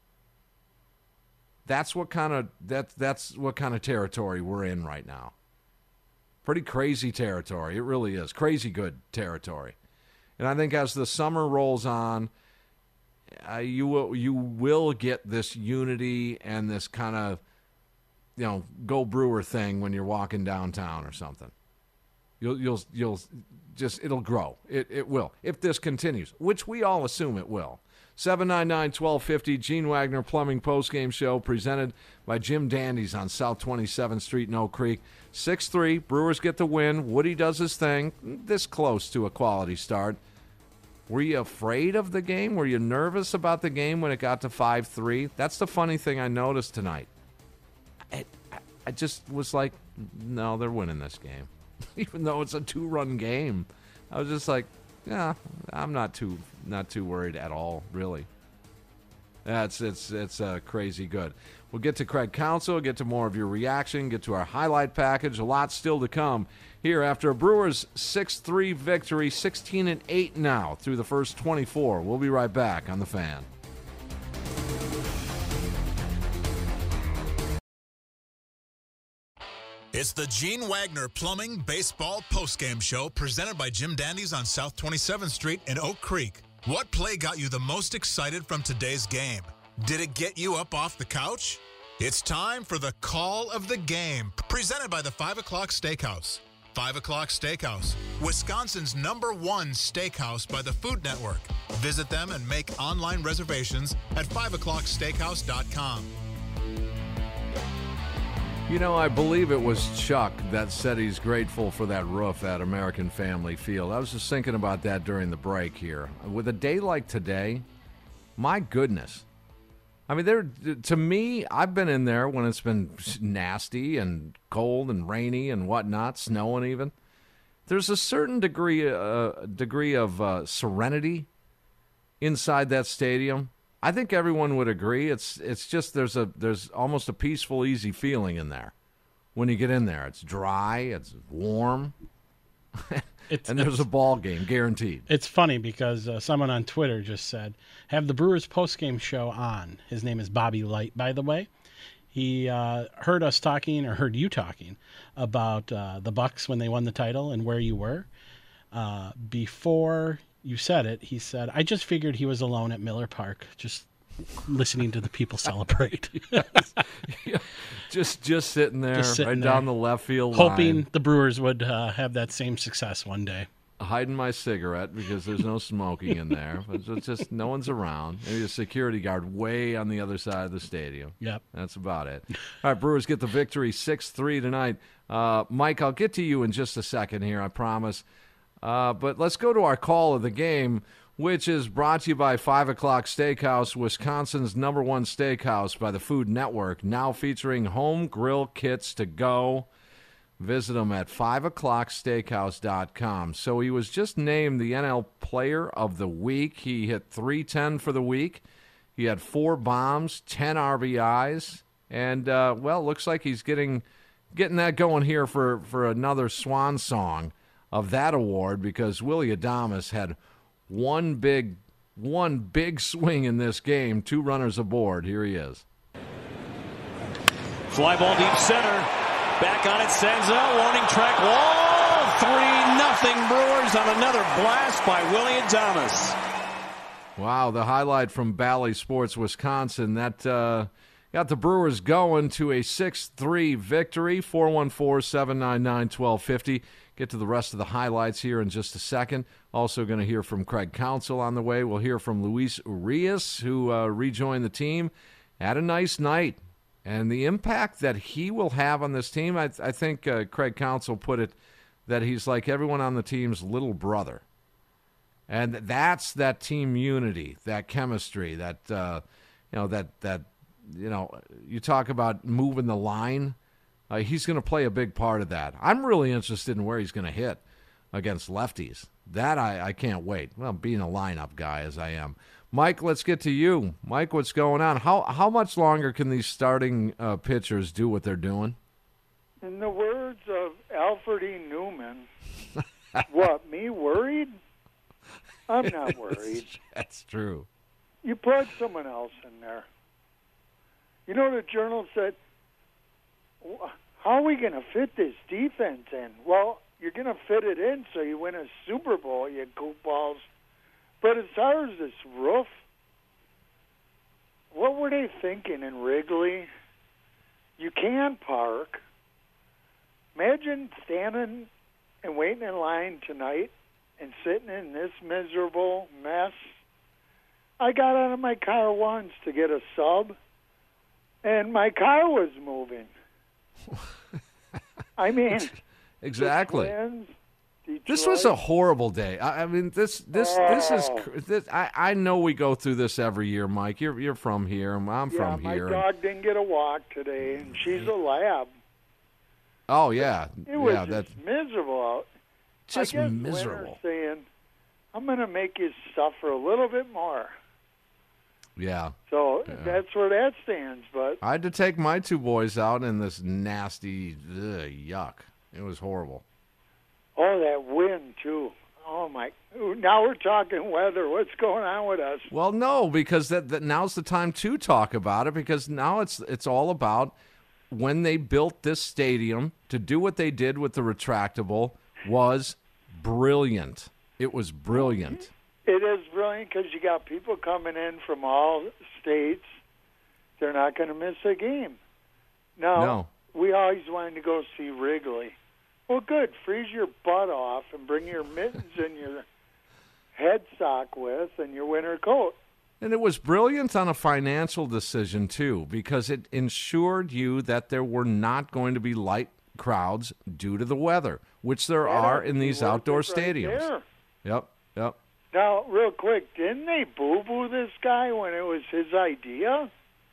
That's what kind of that that's what kind of territory we're in right now. Pretty crazy territory. It really is crazy good territory. And I think as the summer rolls on, uh, you will you will get this unity and this kind of, you know, go Brewer thing when you're walking downtown or something. You'll you'll you'll just it'll grow. It it will if this continues, which we all assume it will. seven nine nine, one two five zero. Gene Wagner Plumbing Postgame Show presented by Jim Dandy's on South twenty-seventh Street in Oak Creek. six three, Brewers get the win. Woody does his thing. This close to a quality start. Were you afraid of the game? Were you nervous about the game when it got to five three? That's the funny thing I noticed tonight. I, I just was like, no, they're winning this game. Even though it's a two-run game. I was just like, yeah, I'm not too not too worried at all, really. That's it's it's uh, crazy good. We'll get to Craig Counsell, get to more of your reaction, get to our highlight package. A lot still to come here after a Brewers six three victory, sixteen and eight now through the first twenty-four. We'll be right back on The Fan. It's the Gene Wagner Plumbing Baseball Postgame Show presented by Jim Dandy's on South twenty-seventh Street in Oak Creek. What play got you the most excited from today's game? Did it get you up off the couch? It's time for the Call of the Game, presented by the five o'clock Steakhouse. five o'clock Steakhouse, Wisconsin's number one steakhouse by the Food Network. Visit them and make online reservations at five o'clock steakhouse dot com. You know, I believe it was Chuck that said he's grateful for that roof at American Family Field. I was just thinking about that during the break here. With a day like today, my goodness. I mean, there. To me, I've been in there when it's been nasty and cold and rainy and whatnot, snowing even. There's a certain degree, uh, degree of uh, serenity inside that stadium. I think everyone would agree. It's it's just there's a there's almost a peaceful, easy feeling in there when you get in there. It's dry, it's warm, it's, and there's it's, a ball game guaranteed. It's funny because uh, someone on Twitter just said, "Have the Brewers postgame show on." His name is Bobby Light, by the way. He uh, heard us talking, or heard you talking, about uh, the Bucks when they won the title and where you were uh, before. You said it. He said, I just figured he was alone at Miller Park, just listening to the people celebrate. yeah, just just sitting there, just sitting right there, down the left field line. Hoping the Brewers would uh, have that same success one day. Hiding my cigarette because there's no smoking in there. It's just no one's around. Maybe a security guard way on the other side of the stadium. Yep. That's about it. All right, Brewers get the victory six three tonight. Uh, Mike, I'll get to you in just a second here, I promise. Uh, but let's go to our call of the game, which is brought to you by five o'clock Steakhouse, Wisconsin's number one steakhouse by the Food Network, now featuring home grill kits to go. Visit them at five o'clock steakhouse dot com. So he was just named the N L Player of the Week. He hit three ten for the week. He had four bombs, ten R B Is, and, uh, well, looks like he's getting getting that going here for, for another swan song of that award, because Willy Adames had one big one big swing in this game, two runners aboard. Here he is. Fly ball deep center. Back on it, Senzel, warning track wall. three nothing Brewers on another blast by Willy Adames. Wow, the highlight from Bally Sports, Wisconsin. That uh, got the Brewers going to a six three victory. four one four, seven nine nine, one two five zero. Get to the rest of the highlights here in just a second. Also going to hear from Craig Counsell on the way. We'll hear from Luis Urias, who uh, rejoined the team. Had a nice night. And the impact that he will have on this team, I, I think uh, Craig Counsell put it that he's like everyone on the team's little brother. And that's that team unity, that chemistry, that, uh, you know, that, that, you know, you talk about moving the line. Uh, he's going to play a big part of that. I'm really interested in where he's going to hit against lefties. That I, I can't wait. Well, being a lineup guy as I am. Mike, let's get to you. Mike, what's going on? How how much longer can these starting uh, pitchers do what they're doing? In the words of Alfred E. Newman, what, me worried? I'm not worried. That's true. You plug someone else in there. You know, the Journal said, how are we going to fit this defense in? Well, you're going to fit it in so you win a Super Bowl, you goofballs. But as far as this roof, what were they thinking in Wrigley? You can park. Imagine standing and waiting in line tonight and sitting in this miserable mess. I got out of my car once to get a sub, and my car was moving. I mean, exactly. the Twins, This was a horrible day. I, I mean, this this oh. this is. cr- This, I I know we go through this every year, Mike. You're you're from here. I'm yeah, from my here. dog didn't get a walk today, and she's a lab. Oh yeah, It was yeah. just That miserable out. just I guess miserable. Winter's saying, I'm going to make you suffer a little bit more. Yeah. So Yeah. that's where that stands. But I had to take my two boys out in this nasty ugh, yuck. It was horrible. oh, that wind too. Oh my! Now we're talking weather. What's going on with us? Well, no, because that, that now's the time to talk about it, because now it's it's all about when they built this stadium to do what they did with the retractable was brilliant. It was brilliant. It is brilliant because you got people coming in from all states. They're not going to miss a game. Now, No. we always wanted to go see Wrigley. Well, good. Freeze your butt off and bring your mittens and your head sock with and your winter coat. And it was brilliant on a financial decision, too, because it ensured you that there were not going to be light crowds due to the weather, which there That are ought to in be these worth outdoor it right stadiums. there. Yep, yep. Now, real quick, didn't they boo-boo this guy when it was his idea?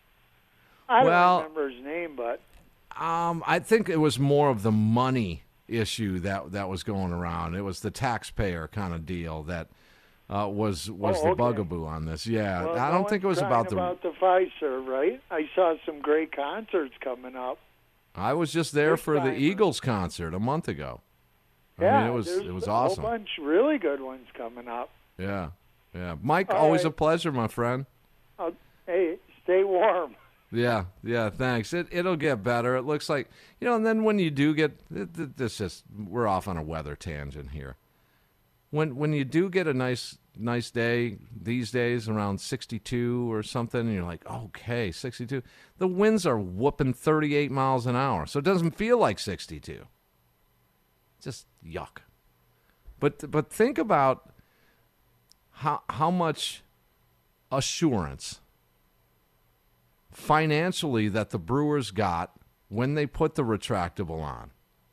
I Well- don't remember his name, but Um, I think it was more of the money issue that that was going around. It was the taxpayer kind of deal that uh, was was Oh, the okay. bugaboo on this. Yeah, well, I no don't think it was one's about crying the. about the Fiserv, right? I saw some great concerts coming up. I was just there Big for the timer. Eagles concert a month ago. I Yeah, mean, it was there's it was a awesome. whole bunch really good ones coming up. Yeah, yeah. Mike, All always right. a pleasure, my friend. Uh, hey, stay warm. Yeah, yeah, thanks. It it'll get better. It looks like, you know, and then when you do get it, it- this is we're off on a weather tangent here. When when you do get a nice nice day these days around sixty-two or something, and you're like, okay, sixty-two. The winds are whooping thirty-eight miles an hour, so it doesn't feel like sixty-two. Just yuck. But but think about how how much assurance financially that the Brewers got when they put the retractable on.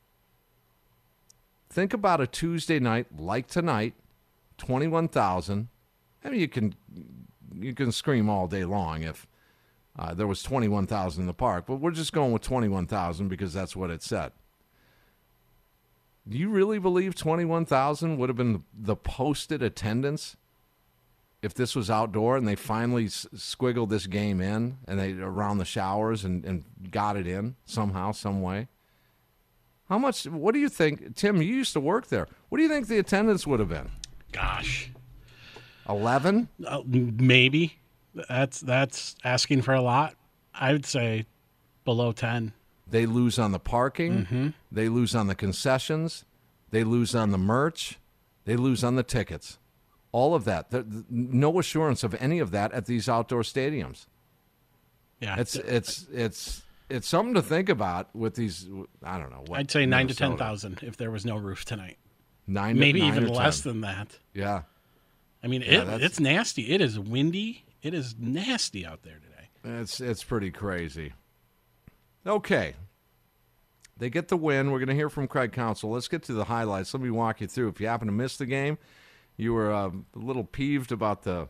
Think about a Tuesday night like tonight, twenty-one thousand. I mean, you can you can scream all day long if uh, there was twenty-one thousand in the park, but we're just going with twenty-one thousand because that's what it said. Do you really believe twenty-one thousand would have been the posted attendance if this was outdoor and they finally s- squiggled this game in and they around the showers and, and got it in somehow, some way? How much, what do you think, Tim, you used to work there. What do you think the attendance would have been? Gosh. eleven? Uh, maybe. That's that's asking for a lot. I would say below ten. They lose on the parking. Mm-hmm. They lose on the concessions. They lose on the merch. They lose on the tickets. All of that. There, no assurance of any of that at these outdoor stadiums. Yeah. It's it's it's it's something to think about with these. I don't know. What, I'd say nine to Minnesota. ten thousand if there was no roof tonight. Nine, to- Maybe nine even or less ten. than that. Yeah. I mean, Yeah, it, that's- it's nasty. It is windy. It is nasty out there today. It's it's pretty crazy. Okay. They get the win. We're going to hear from Craig Counsell. Let's get to the highlights. Let me walk you through. If you happen to miss the game, you were uh, a little peeved about the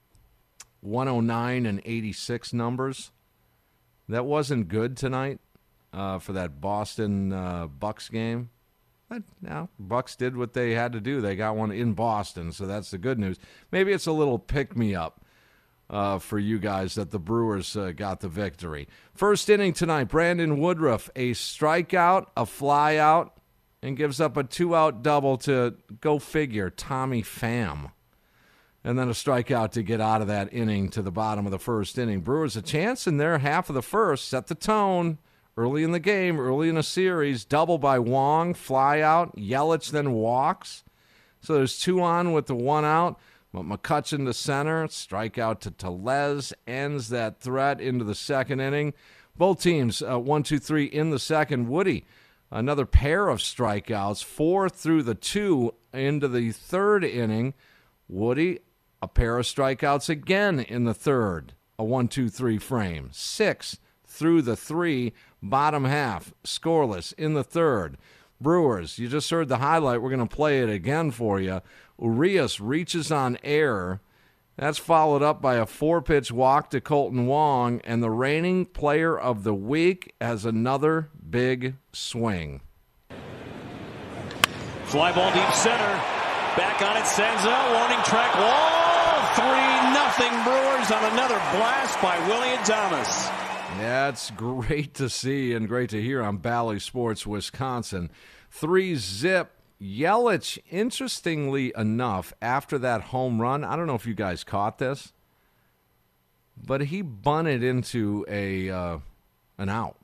one oh nine and eighty-six numbers. That wasn't good tonight uh, for that Boston uh, Bucks game. But now Bucks did what they had to do. They got one in Boston, so that's the good news. Maybe it's a little pick-me-up uh, for you guys that the Brewers uh, got the victory. First inning tonight, Brandon Woodruff, a strikeout, a flyout, and gives up a two-out double to, go figure, Tommy Pham. And then a strikeout to get out of that inning to the bottom of the first inning. Brewers a chance in their half of the first, set the tone early in the game, early in the series. Double by Wong, flyout, Yelich then walks. So there's two on with the one out. But McCutchen to center, strikeout to Tellez, ends that threat into the second inning. Both teams, uh, one, two, three in the second. Woody, another pair of strikeouts, four through the two into the third inning. Woody, A pair of strikeouts again in the third, a one two three frame. Six through the three, bottom half, scoreless in the third. Brewers, you just heard the highlight. We're going to play it again for you. Urias reaches on air. That's followed up by a four-pitch walk to Colton Wong, and the reigning player of the week has another big swing. Fly ball deep center. Back on it, Senzel. Warning track wall. three nothing Brewers on another blast by William Thomas. Yeah, it's great to see and great to hear on Bally Sports Wisconsin. Three zip. Yelich, interestingly enough, after that home run, I don't know if you guys caught this, but he bunted into a uh, an out.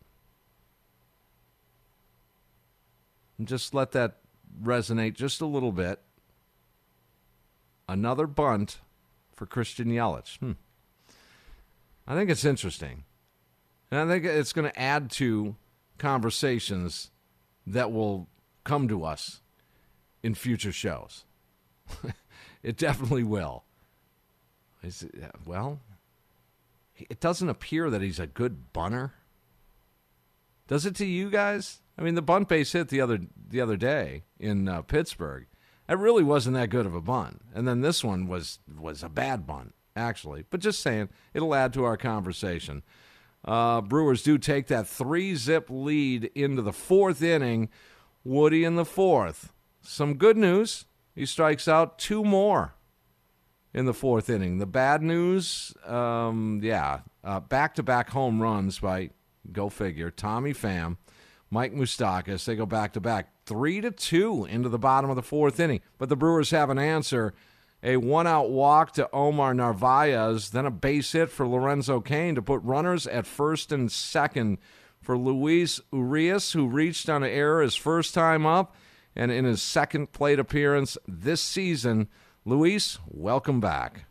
And just let that resonate just a little bit. Another bunt for Christian Yelich. Hmm. I think it's interesting. And I think it's going to add to conversations that will come to us in future shows. It definitely will. Is it, well, it doesn't appear that he's a good bunter. Does it to you guys? I mean, the bunt base hit the other the other day in uh, Pittsburgh. That really wasn't that good of a bunt. And then this one was was a bad bunt, actually. But just saying, it'll add to our conversation. Uh, Brewers do take that three-zip lead into the fourth inning. Woody in the fourth. Some good news. He strikes out two more in the fourth inning. The bad news, um, yeah, uh, back-to-back home runs by, go figure, Tommy Pham, Mike Moustakas. They go back-to-back. Three to two into the bottom of the fourth inning. But the Brewers have an answer. A one-out walk to Omar Narvaez, then a base hit for Lorenzo Cain to put runners at first and second for Luis Urias, who reached on an error his first time up. And in his second plate appearance this season, Luis, welcome back.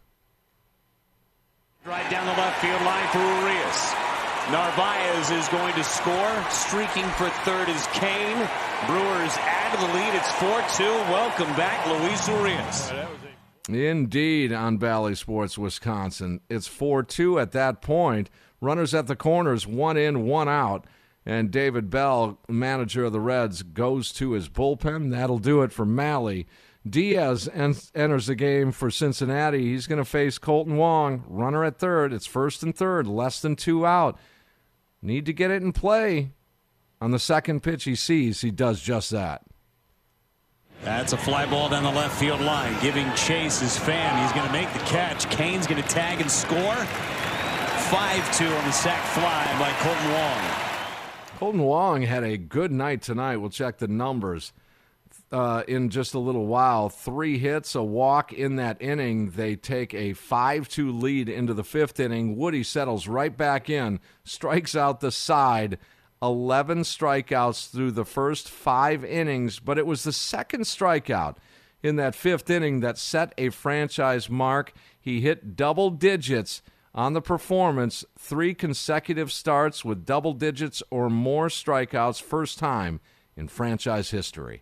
Right down the left field line for Urias. Narvaez is going to score. Streaking for third is Cain. Brewers add to the lead. It's four two. Welcome back, Luis Urias. Indeed, on Bally Sports Wisconsin. It's four two at that point. Runners at the corners, one in, one out. And David Bell, manager of the Reds, goes to his bullpen. That'll do it for Malley. Diaz en- enters the game for Cincinnati. He's going to face Colton Wong. Runner at third. It's first and third, less than two out. Need to get it in play. On the second pitch he sees, he does just that. That's a fly ball down the left field line. Giving chase is Pham. He's going to make the catch. Cain's going to tag and score. five two on the sac fly by Colton Wong. Colton Wong had a good night tonight. We'll check the numbers uh, in just a little while. Three hits, a walk in that inning. They take a five two lead into the fifth inning. Woody settles right back in, strikes out the side. eleven strikeouts through the first five innings, but it was the second strikeout in that fifth inning that set a franchise mark. He hit double digits on the performance, three consecutive starts with double digits or more strikeouts, first time in franchise history.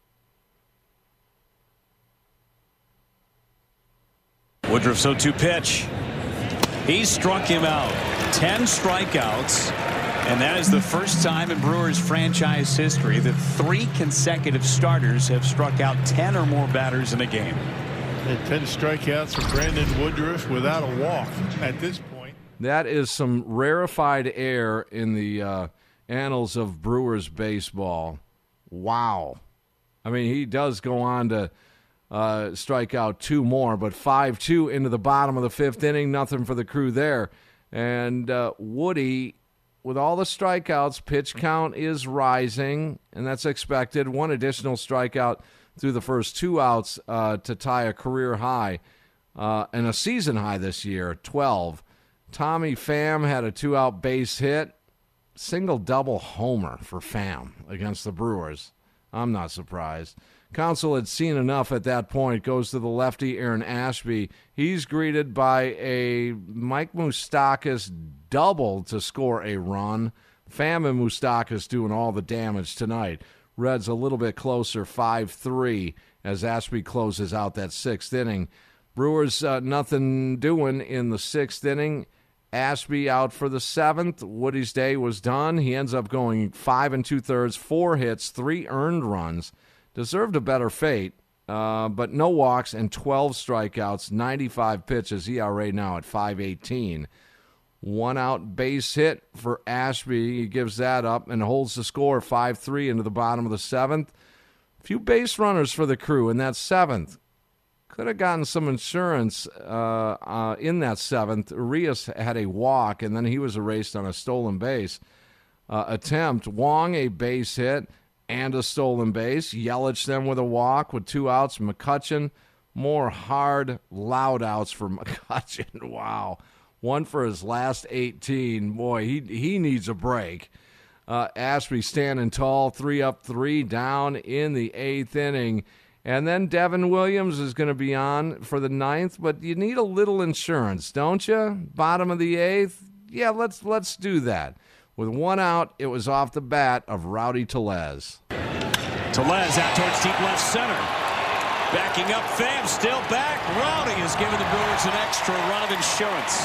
Woodruff's oh two pitch. He struck him out. Ten strikeouts, and that is the first time in Brewers franchise history that three consecutive starters have struck out ten or more batters in a game. And ten strikeouts for Brandon Woodruff without a walk at this point. That is some rarefied air in the uh, annals of Brewers baseball. Wow. I mean, he does go on to uh, strike out two more, but five two into the bottom of the fifth inning, nothing for the crew there. And uh, Woody, with all the strikeouts, pitch count is rising, and that's expected. One additional strikeout through the first two outs uh, to tie a career high uh, and a season high this year, twelve. Tommy Pham had a two-out base hit. Single-double homer for Pham against the Brewers. I'm not surprised. Counsell had seen enough at that point. Goes to the lefty, Aaron Ashby. He's greeted by a Mike Moustakas double to score a run. Pham and Moustakas doing all the damage tonight. Reds a little bit closer, five three, as Ashby closes out that sixth inning. Brewers uh, nothing doing in the sixth inning. Ashby out for the seventh. Woody's day was done. He ends up going five and two-thirds, four hits, three earned runs. Deserved a better fate, uh, but no walks and twelve strikeouts, ninety-five pitches, E R A now at five eighteen. One out base hit for Ashby. He gives that up and holds the score five three into the bottom of the seventh. A few base runners for the Crew in that seventh. Could have gotten some insurance uh, uh, in that seventh. Urias had a walk, and then he was erased on a stolen base uh, attempt. Wong, a base hit and a stolen base. Yelich then with a walk with two outs. McCutchen, more hard, loud outs for McCutchen. Wow. One for his last eighteen. Boy, he, he needs a break. Uh, Ashby standing tall, three up, three down in the eighth inning. And then Devin Williams is going to be on for the ninth, but you need a little insurance, don't you? Bottom of the eighth? Yeah, let's let's do that. With one out, it was off the bat of Rowdy Tellez. Tellez out towards deep left center. Backing up, Pham still back. Rowdy has given the Brewers an extra run of insurance.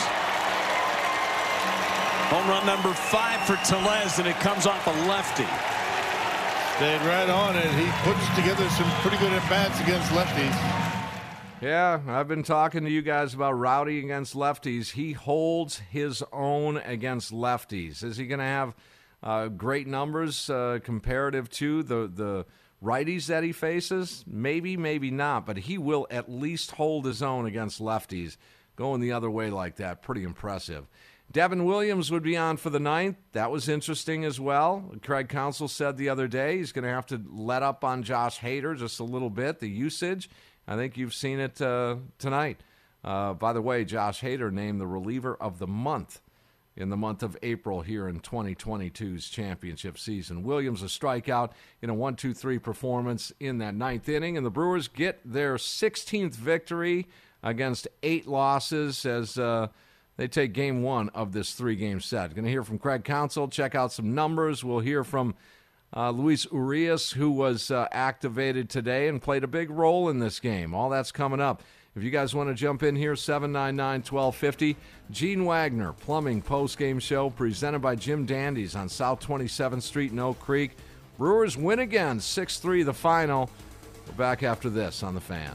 Home run number five for Tellez, and it comes off a lefty. Stayed right on it. He puts together some pretty good at-bats against lefties. Yeah, I've been talking to you guys about Rowdy against lefties. He holds his own against lefties. Is he going to have uh, great numbers uh, comparative to the, the righties that he faces? Maybe, maybe not, but he will at least hold his own against lefties. Going the other way like that, pretty impressive. Devin Williams would be on for the ninth. That was interesting as well. Craig Counsell said the other day he's going to have to let up on Josh Hader just a little bit, the usage. I think you've seen it uh, tonight. Uh, by the way, Josh Hader named the reliever of the month in the month of April here in twenty twenty-two's championship season. Williams a strikeout in a one two three performance in that ninth inning, and the Brewers get their sixteenth victory against eight losses as uh, they take game one of this three-game set. Going to hear from Craig Counsell, check out some numbers. We'll hear from uh, Luis Urias, who was uh, activated today and played a big role in this game. All that's coming up. If you guys want to jump in here, seven nine nine, one two five zero. Gene Wagner, Plumbing Post-Game Show, presented by Jim Dandy's on South twenty-seventh Street in Oak Creek. Brewers win again, six three the final. We're back after this on The Fan.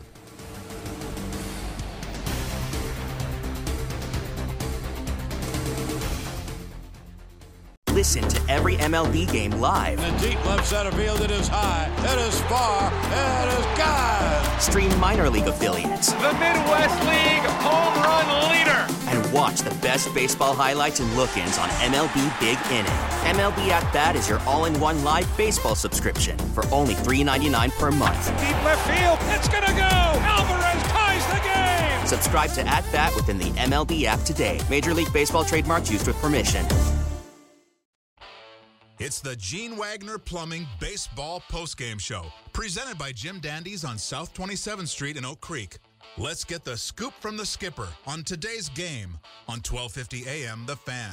Listen to every M L B game live. In the deep left center field, it is high, it is far, it is gone. Stream minor league affiliates. The Midwest League home run leader. And watch the best baseball highlights and look-ins on M L B Big Inning. M L B At Bat is your all-in-one live baseball subscription for only three dollars and ninety-nine cents per month. Deep left field, it's gonna go. Alvarez ties the game. Subscribe to At Bat within the M L B app today. Major League Baseball trademarks used with permission. It's the Gene Wagner Plumbing Baseball Postgame Show, presented by Jim Dandy's on South twenty-seventh Street in Oak Creek. Let's get the scoop from the skipper on today's game on twelve fifty A M The Fan.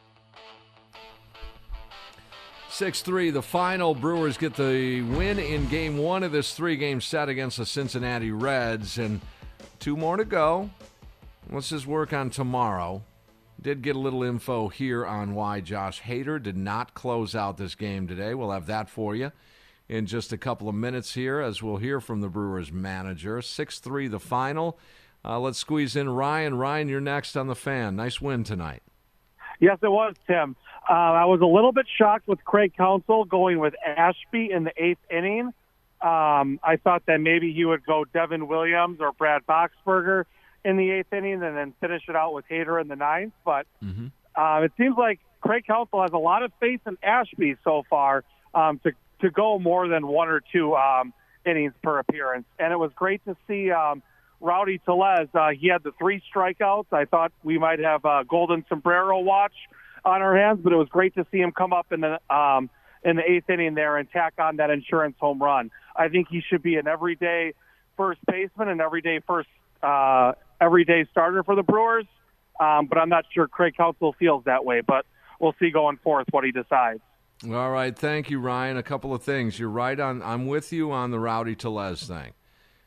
six three, the final. Brewers get the win in game one of this three-game set against the Cincinnati Reds, and two more to go. Let's just work on tomorrow. Did get a little info here on why Josh Hader did not close out this game today. We'll have that for you in just a couple of minutes here as we'll hear from the Brewers manager. six three the final. Uh, let's squeeze in Ryan. Ryan, you're next on The Fan. Nice win tonight. Yes, it was, Tim. Uh, I was a little bit shocked with Craig Counsell going with Ashby in the eighth inning. Um, I thought that maybe he would go Devin Williams or Brad Boxberger in the eighth inning and then finish it out with Hader in the ninth. But mm-hmm. uh, it seems like Craig Counsell has a lot of faith in Ashby so far um, to, to go more than one or two um, innings per appearance. And it was great to see um, Rowdy Tellez. Uh, he had the three strikeouts. I thought we might have a golden sombrero watch on our hands, but it was great to see him come up in the um, in the eighth inning there and tack on that insurance home run. I think he should be an everyday first baseman and everyday first uh, everyday starter for the Brewers, um, but I'm not sure Craig Counsell feels that way, but we'll see going forth what he decides. All right, thank you, Ryan. A couple of things. You're right on. I'm with you on the Rowdy Tellez thing.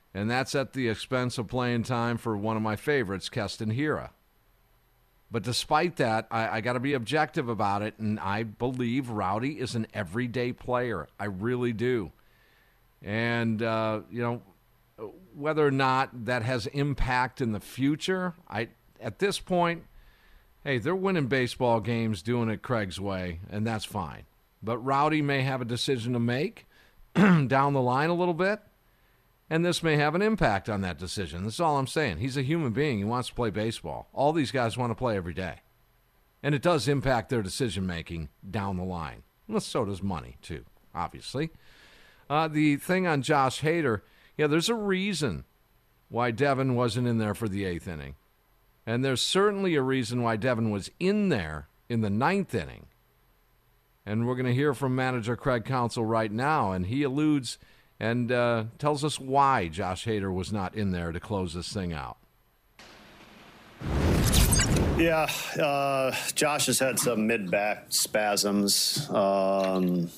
And that's at the expense of playing time for one of my favorites, Keston Hiura. But despite that, I, I got to be objective about it, and I believe Rowdy is an everyday player. I really do. And, uh, you know, whether or not that has impact in the future, I at this point, hey, they're winning baseball games doing it Craig's way, and that's fine. But Rowdy may have a decision to make down the line a little bit, and this may have an impact on that decision. That's all I'm saying. He's a human being. He wants to play baseball. All these guys want to play every day. And it does impact their decision-making down the line. Well, so does money, too, obviously. Uh, the thing on Josh Hader, yeah, there's a reason why Devin wasn't in there for the eighth inning. And there's certainly a reason why Devin was in there in the ninth inning. And we're going to hear from manager Craig Counsell right now, and he alludes and uh, tells us why Josh Hader was not in there to close this thing out. Yeah, uh, Josh has had some mid-back spasms. Um,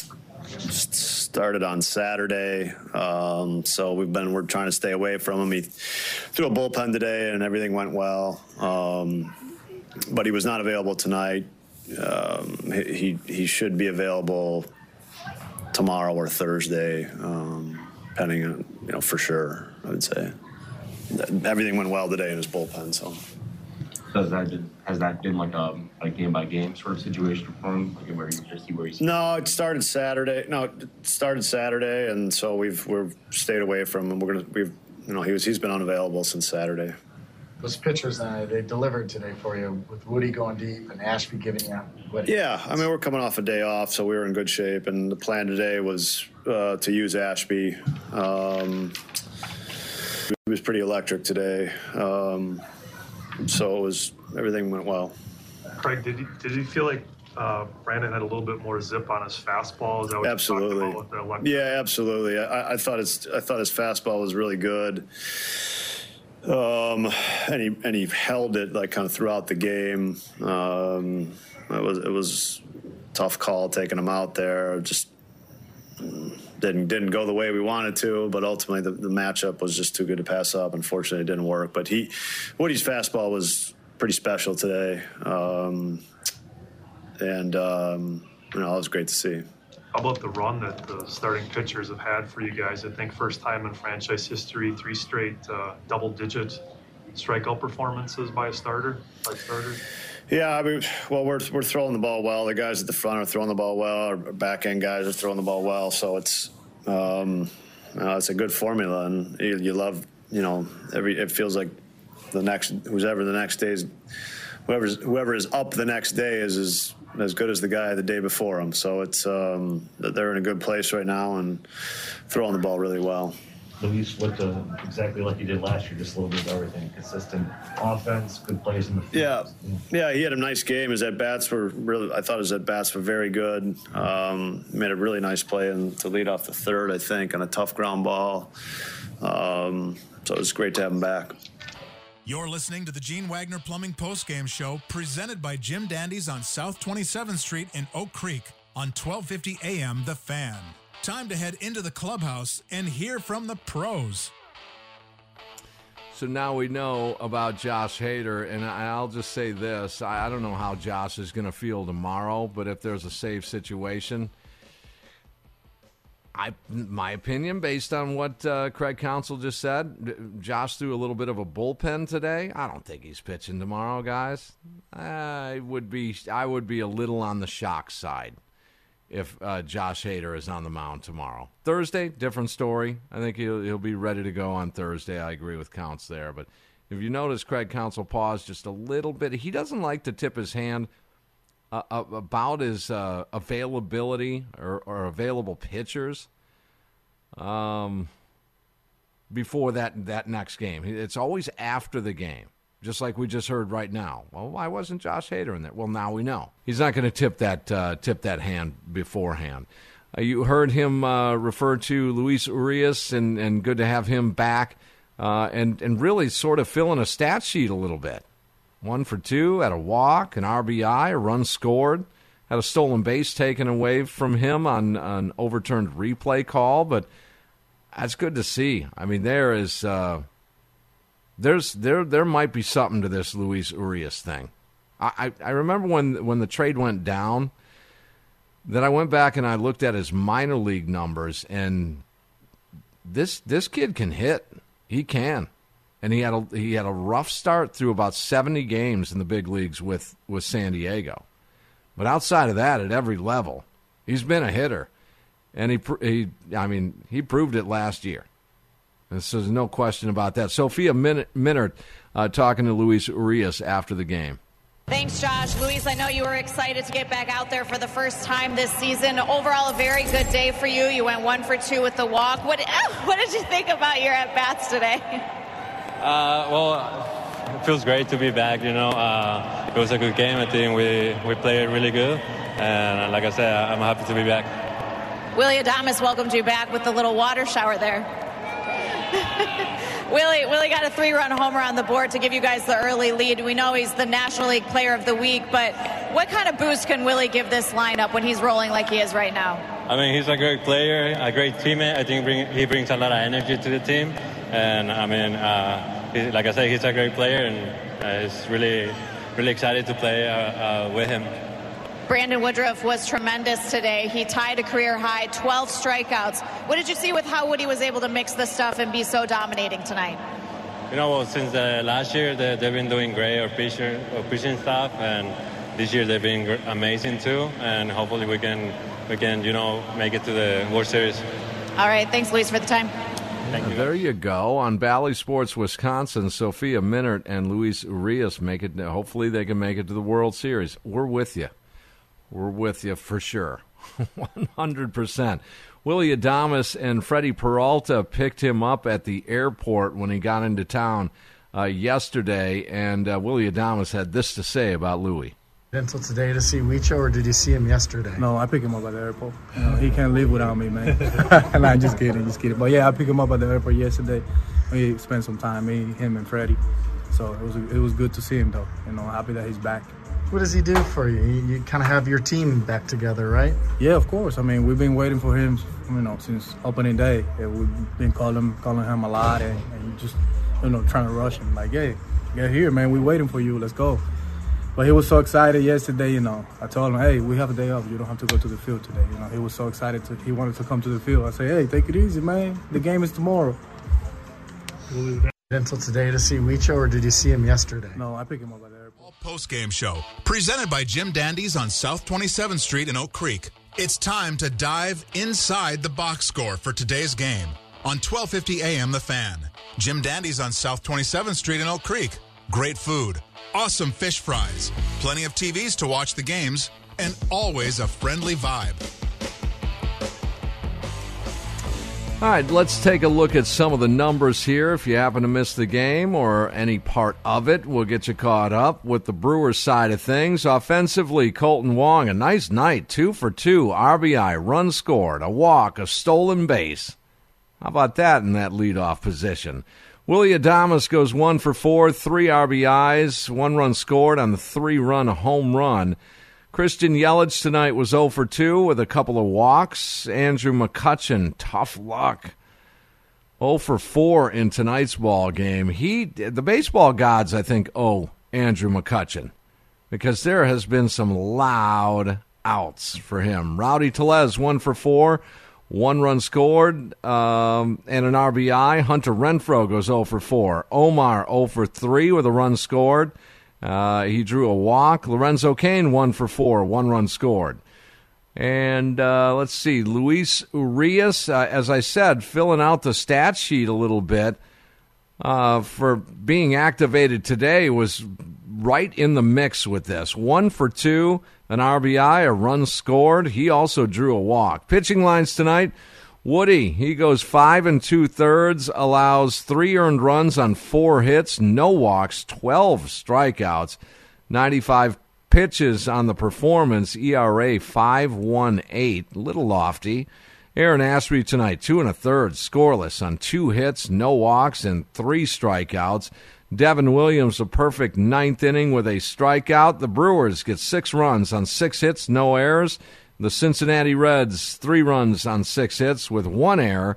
started on Saturday, um, so we've been we're trying to stay away from him. He threw a bullpen today, and everything went well, um, but he was not available tonight. Um, he he should be available tomorrow or Thursday, um, depending on, you know, for sure, I would say. Everything went well today in his bullpen, so. Does that been, has that been like a, a game-by-game sort of situation for him, like where you just see where he's? No, it started Saturday. No, it started Saturday, and so we've we've stayed away from him. We're gonna we've you know he was he's been unavailable since Saturday. Those pitchers, uh, they delivered today for you with Woody going deep and Ashby giving you what? Yeah, I mean, we're coming off a day off, so we were in good shape, and the plan today was uh, to use Ashby. Um, he was pretty electric today, um, so it was everything went well. Craig, did you, did you feel like uh, Brandon had a little bit more zip on his fastball? Is that what Absolutely. You talked about with the yeah, absolutely. I, I thought his I thought his fastball was really good. Um, and he and he held it like kind of throughout the game. Um, it was it was a tough call taking him out there. Just didn't didn't go the way we wanted to, but ultimately the, the matchup was just too good to pass up. Unfortunately, it didn't work. But he Woody's fastball was pretty special today, um, and um, you know, it was great to see. How about the run that the starting pitchers have had for you guys? I think first time in franchise history, three straight uh, double-digit strikeout performances by a starter, by starters. Yeah, I mean, well, we're we're throwing the ball well. The guys at the front are throwing the ball well. Our back end guys are throwing the ball well. So it's um, uh, it's a good formula, and you, you love, you know, every. It feels like the next whoever the next day is, whoever's whoever is up the next day is is. as good as the guy the day before him. So it's um, they're in a good place right now and throwing the ball really well. Luis looked uh, exactly like he did last year, just a little bit of everything. Consistent offense, good plays in the field. Yeah, yeah, he had a nice game. His at-bats were really, I thought his at-bats were very good. Um, made a really nice play and to lead off the third, I think, on a tough ground ball. Um, so it was great to have him back. You're listening to the Gene Wagner Plumbing Postgame Show, presented by Jim Dandy's on South twenty-seventh Street in Oak Creek on twelve fifty A M The Fan. Time to head into the clubhouse and hear from the pros. So now we know about Josh Hader, and I'll just say this. I don't know how Josh is going to feel tomorrow, but if there's a safe situation, I, my opinion, based on what uh, Craig Counsell just said, Josh threw a little bit of a bullpen today. I don't think he's pitching tomorrow, guys. I would be, I would be a little on the shock side if uh, Josh Hader is on the mound tomorrow. Thursday, different story. I think he'll he'll be ready to go on Thursday. I agree with Counts there. But if you notice, Craig Counsell paused just a little bit. He doesn't like to tip his hand Uh, about his uh, availability or, or available pitchers um, before that, that next game. It's always after the game, just like we just heard right now. Well, why wasn't Josh Hader in there? Well, now we know. He's not going to tip that uh, tip that hand beforehand. Uh, you heard him uh, refer to Luis Urias, and, and good to have him back, uh, and, and really sort of filling a stat sheet a little bit. One for two, had a walk, an R B I, a run scored, had a stolen base taken away from him on an overturned replay call. But That's good to see. I mean, there is uh, there's there there might be something to this Luis Urias thing. I, I, I remember when when the trade went down, that I went back and I looked at his minor league numbers, and this this kid can hit. He can. And he had a he had a rough start through about seventy games in the big leagues with, with San Diego. But outside of that, at every level, he's been a hitter. And he, he I mean, he proved it last year. And so there's no question about that. Sophia Min- Minnaert uh, talking to Luis Urias after the game. Thanks, Josh. Luis, I know you were excited to get back out there for the first time this season. Overall, a very good day for you. You went one for two with the walk. What, what did you think about your at-bats today? Uh, well, it feels great to be back, you know. Uh, it was a good game. I think we, we played really good. And like I said, I'm happy to be back. Willy Adames welcomed you back with the little water shower there. Willie, Willie got a three-run homer on the board to give you guys the early lead. We know he's the National League Player of the Week, but what kind of boost can Willie give this lineup when he's rolling like he is right now? I mean, he's a great player, a great teammate. I think bring, he brings a lot of energy to the team. And, I mean, uh, he, like I said, he's a great player, and uh, it's really, really excited to play uh, uh, with him. Brandon Woodruff was tremendous today. He tied a career high, twelve strikeouts. What did you see with how Woody was able to mix the stuff and be so dominating tonight? You know, well, since uh, last year, they, they've been doing great or pitching, or pitching stuff, and this year they've been amazing too. And hopefully we can, we can, you know, make it to the World Series. All right, thanks, Luis, for the time. Thank you. There you go. On Bally Sports Wisconsin, Sophia Minnaert and Luis Urias make it. Hopefully they can make it to the World Series. We're with you. We're with you for sure. one hundred percent. Willy Adames and Freddie Peralta picked him up at the airport when he got into town uh, yesterday, and uh, Willy Adames had this to say about Louie. Until today to see Wicho, or did you see him yesterday? No, I picked him up at the airport. You know, he can't live without me, man. Nah, just kidding, just kidding. But yeah, I picked him up at the airport yesterday. We spent some time, me, him, and Freddie. So it was it was good to see him, though. You know, happy that he's back. What does he do for you? You, you kind of have your team back together, right? Yeah, of course. I mean, we've been waiting for him, you know, since opening day. Yeah, we've been calling calling him a lot, and, and just, you know, trying to rush him. Like, hey, get here, man. We're waiting for you. Let's go. But he was so excited yesterday, you know. I told him, hey, we have a day off. You don't have to go to the field today. You know, he was so excited. To, he wanted to come to the field. I said, hey, take it easy, man. The game is tomorrow. Until today to see Wicho, or did you see him yesterday? No, I picked him up at the airport. Post-game show, presented by Jim Dandy's on South twenty-seventh Street in Oak Creek. It's time to dive inside the box score for today's game on twelve fifty A M The Fan. Jim Dandy's on South twenty-seventh Street in Oak Creek. Great food, awesome fish fries, plenty of T Vs to watch the games, and always a friendly vibe. All right, let's take a look at some of the numbers here. If you happen to miss the game or any part of it, we'll get you caught up with the Brewers side of things. Offensively, Colton Wong, a nice night, two for two, R B I, run scored, a walk, a stolen base. How about that in that leadoff position? Willy Adames goes one for four, three R B Is, one run scored on the three-run home run. Christian Yelich tonight was oh for two with a couple of walks. Andrew McCutchen, tough luck. oh for four in tonight's ball game. He, the baseball gods, I think, owe Andrew McCutchen because there has been some loud outs for him. Rowdy Tellez, one for four, one run scored, um, and an R B I. Hunter Renfroe goes oh for four. Omar oh for three with a run scored. Uh, he drew a walk. Lorenzo Cain, one for four, one run scored. And uh, let's see, Luis Urias, uh, as I said, filling out the stat sheet a little bit uh, for being activated today, was right in the mix with this. One for two, an R B I, a run scored. He also drew a walk. Pitching lines tonight. Woody, he goes five and two-thirds, allows three earned runs on four hits, no walks, twelve strikeouts, ninety-five pitches on the performance, E R A five point one eight, little lofty. Aaron Ashby tonight, two and a third, scoreless on two hits, no walks, and three strikeouts. Devin Williams, a perfect ninth inning with a strikeout. The Brewers get six runs on six hits, no errors. The Cincinnati Reds, three runs on six hits with one error.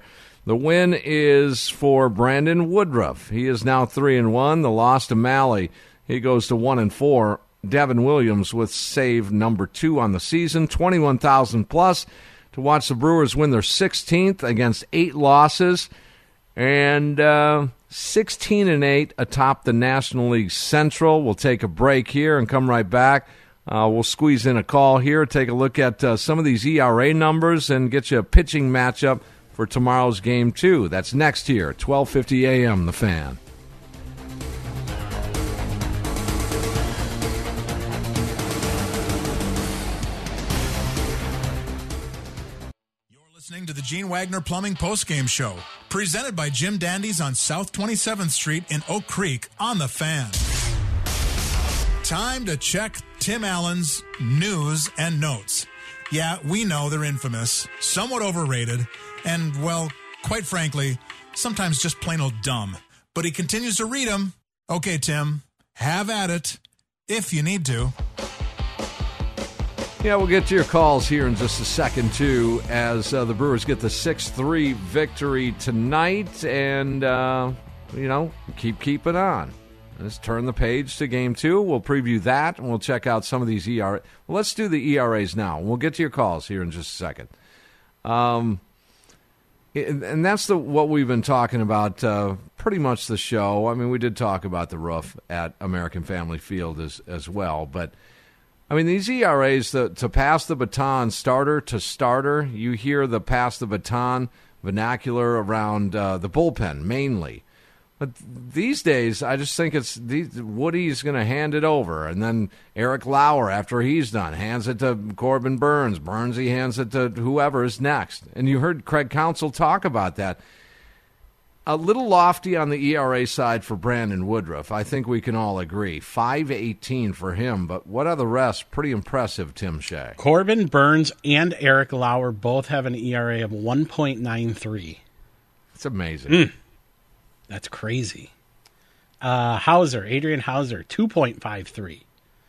The win is for Brandon Woodruff. He is now three and one. The loss to Malley, he goes to one and four. Devin Williams with save number two on the season. Twenty-one thousand plus to watch the Brewers win their sixteenth against eight losses, and uh, sixteen and eight atop the National League Central. We'll take a break here and come right back. Uh, we'll squeeze in a call here, take a look at uh, some of these E R A numbers, and get you a pitching matchup for tomorrow's game two. That's next here, twelve fifty a.m. The Fan. You're listening to the Gene Wagner Plumbing Postgame Show, presented by Jim Dandy's on South twenty-seventh Street in Oak Creek on The Fan. Time to check Tim Allen's news and notes. Yeah, we know they're infamous, somewhat overrated, and, well, quite frankly, sometimes just plain old dumb. But he continues to read them. Okay, Tim, have at it, if you need to. Yeah, we'll get to your calls here in just a second, too, as uh, the Brewers get the six three victory tonight, and, uh, you know, keep keeping on. Let's turn the page to game two. We'll preview that, and we'll check out some of these E R As. Well, let's do the E R As now. We'll get to your calls here in just a second. Um, and that's the what we've been talking about uh, pretty much the show. I mean, we did talk about the roof at American Family Field as as well. But, I mean, these E R As, the, to pass the baton starter to starter, you hear the pass the baton vernacular around uh, the bullpen mainly. But these days, I just think it's these, Woody's going to hand it over, and then Eric Lauer, after he's done, hands it to Corbin Burns. Burns, he hands it to whoever is next. And you heard Craig Counsell talk about that. A little lofty on the E R A side for Brandon Woodruff. I think we can all agree. five eighteen for him, but what are the rest? Pretty impressive, Tim Shea. Corbin Burns and Eric Lauer both have an E R A of one point nine three. It's amazing. Mm. That's crazy. Uh, Hauser, Adrian Hauser, two point five three.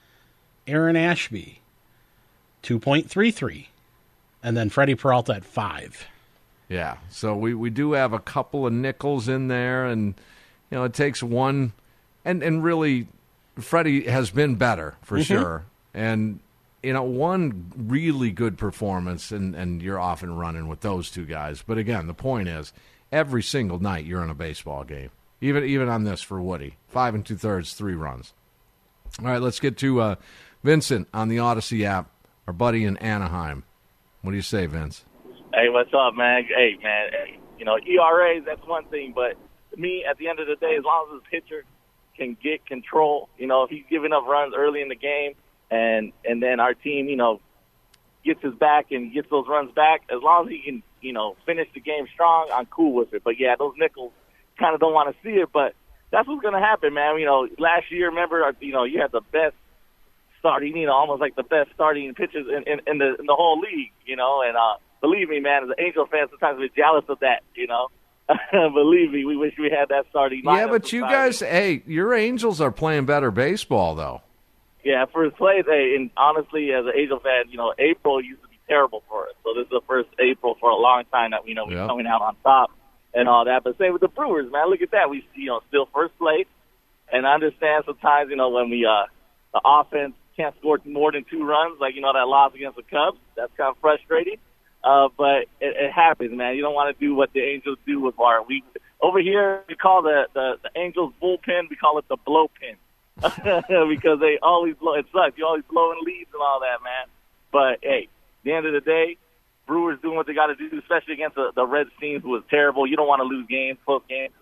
Aaron Ashby, two point three three. And then Freddie Peralta at five. Yeah, so we, we do have a couple of nickels in there, and, you know, it takes one. And, and really, Freddie has been better, for mm-hmm. sure. And, you know, one really good performance, and, and you're off and running with those two guys. But, again, the point is, every single night you're in a baseball game, even even on this for Woody. Five and two-thirds, three runs. All right, let's get to uh, Vincent on the Odyssey app, our buddy in Anaheim. What do you say, Vince? Hey, what's up, man? Hey, man, hey, you know, E R As, that's one thing, but to me, at the end of the day, as long as the pitcher can get control, you know, if he's giving up runs early in the game and, and then our team, you know, gets his back and gets those runs back, as long as he can, you know, finish the game strong, I'm cool with it. But, yeah, those nickels kind of don't want to see it, but that's what's going to happen, man. You know, last year, remember, you know, you had the best starting, you know, almost like the best starting pitchers in, in, in, the, in the whole league, you know, and uh, believe me, man, as an Angel fan, sometimes we're jealous of that, you know. Believe me, we wish we had that starting lineup. Yeah, but you guys, hey, your Angels are playing better baseball, though. Yeah, first place, hey, and honestly, as an Angel fan, you know, April used to be terrible for us. So this is the first April for a long time that, you know, we're yep. coming out on top and all that. But same with the Brewers, man. Look at that. We, you know, still first place. And I understand sometimes, you know, when we, uh, the offense can't score more than two runs, like, you know, that loss against the Cubs, that's kind of frustrating. Uh, but it, it happens, man. You don't want to do what the Angels do with our, we, over here, we call the, the, the Angels bullpen, we call it the blow pin. Because they always blow. It sucks. You always blowing leads and all that, man. But, hey, at the end of the day, Brewers doing what they got to do, especially against the, the Reds team, who was terrible. You don't want to lose games, close games.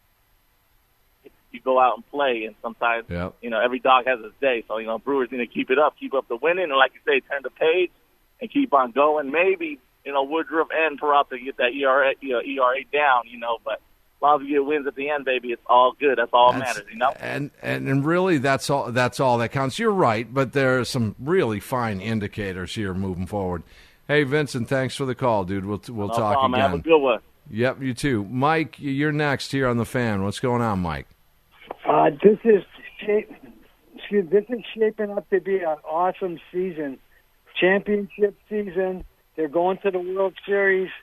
You go out and play, and sometimes, yep. you know, every dog has its day. So, you know, Brewers need to keep it up, keep up the winning, and like you say, turn the page and keep on going. Maybe, you know, Woodruff and Peralta get that E R A, you know, E R A down, you know, but as long as you get wins at the end, baby, it's all good. That's all that matters, you know. And, and and really, that's all. That's all that counts. You're right, but there are some really fine indicators here moving forward. Hey, Vincent, thanks for the call, dude. We'll we'll no talk problem, again. Man. Have a good one. Yep, you too, Mike. You're next here on the Fan. What's going on, Mike? Uh, this is shape, excuse, this is shaping up to be an awesome season, championship season. They're going to the World Series.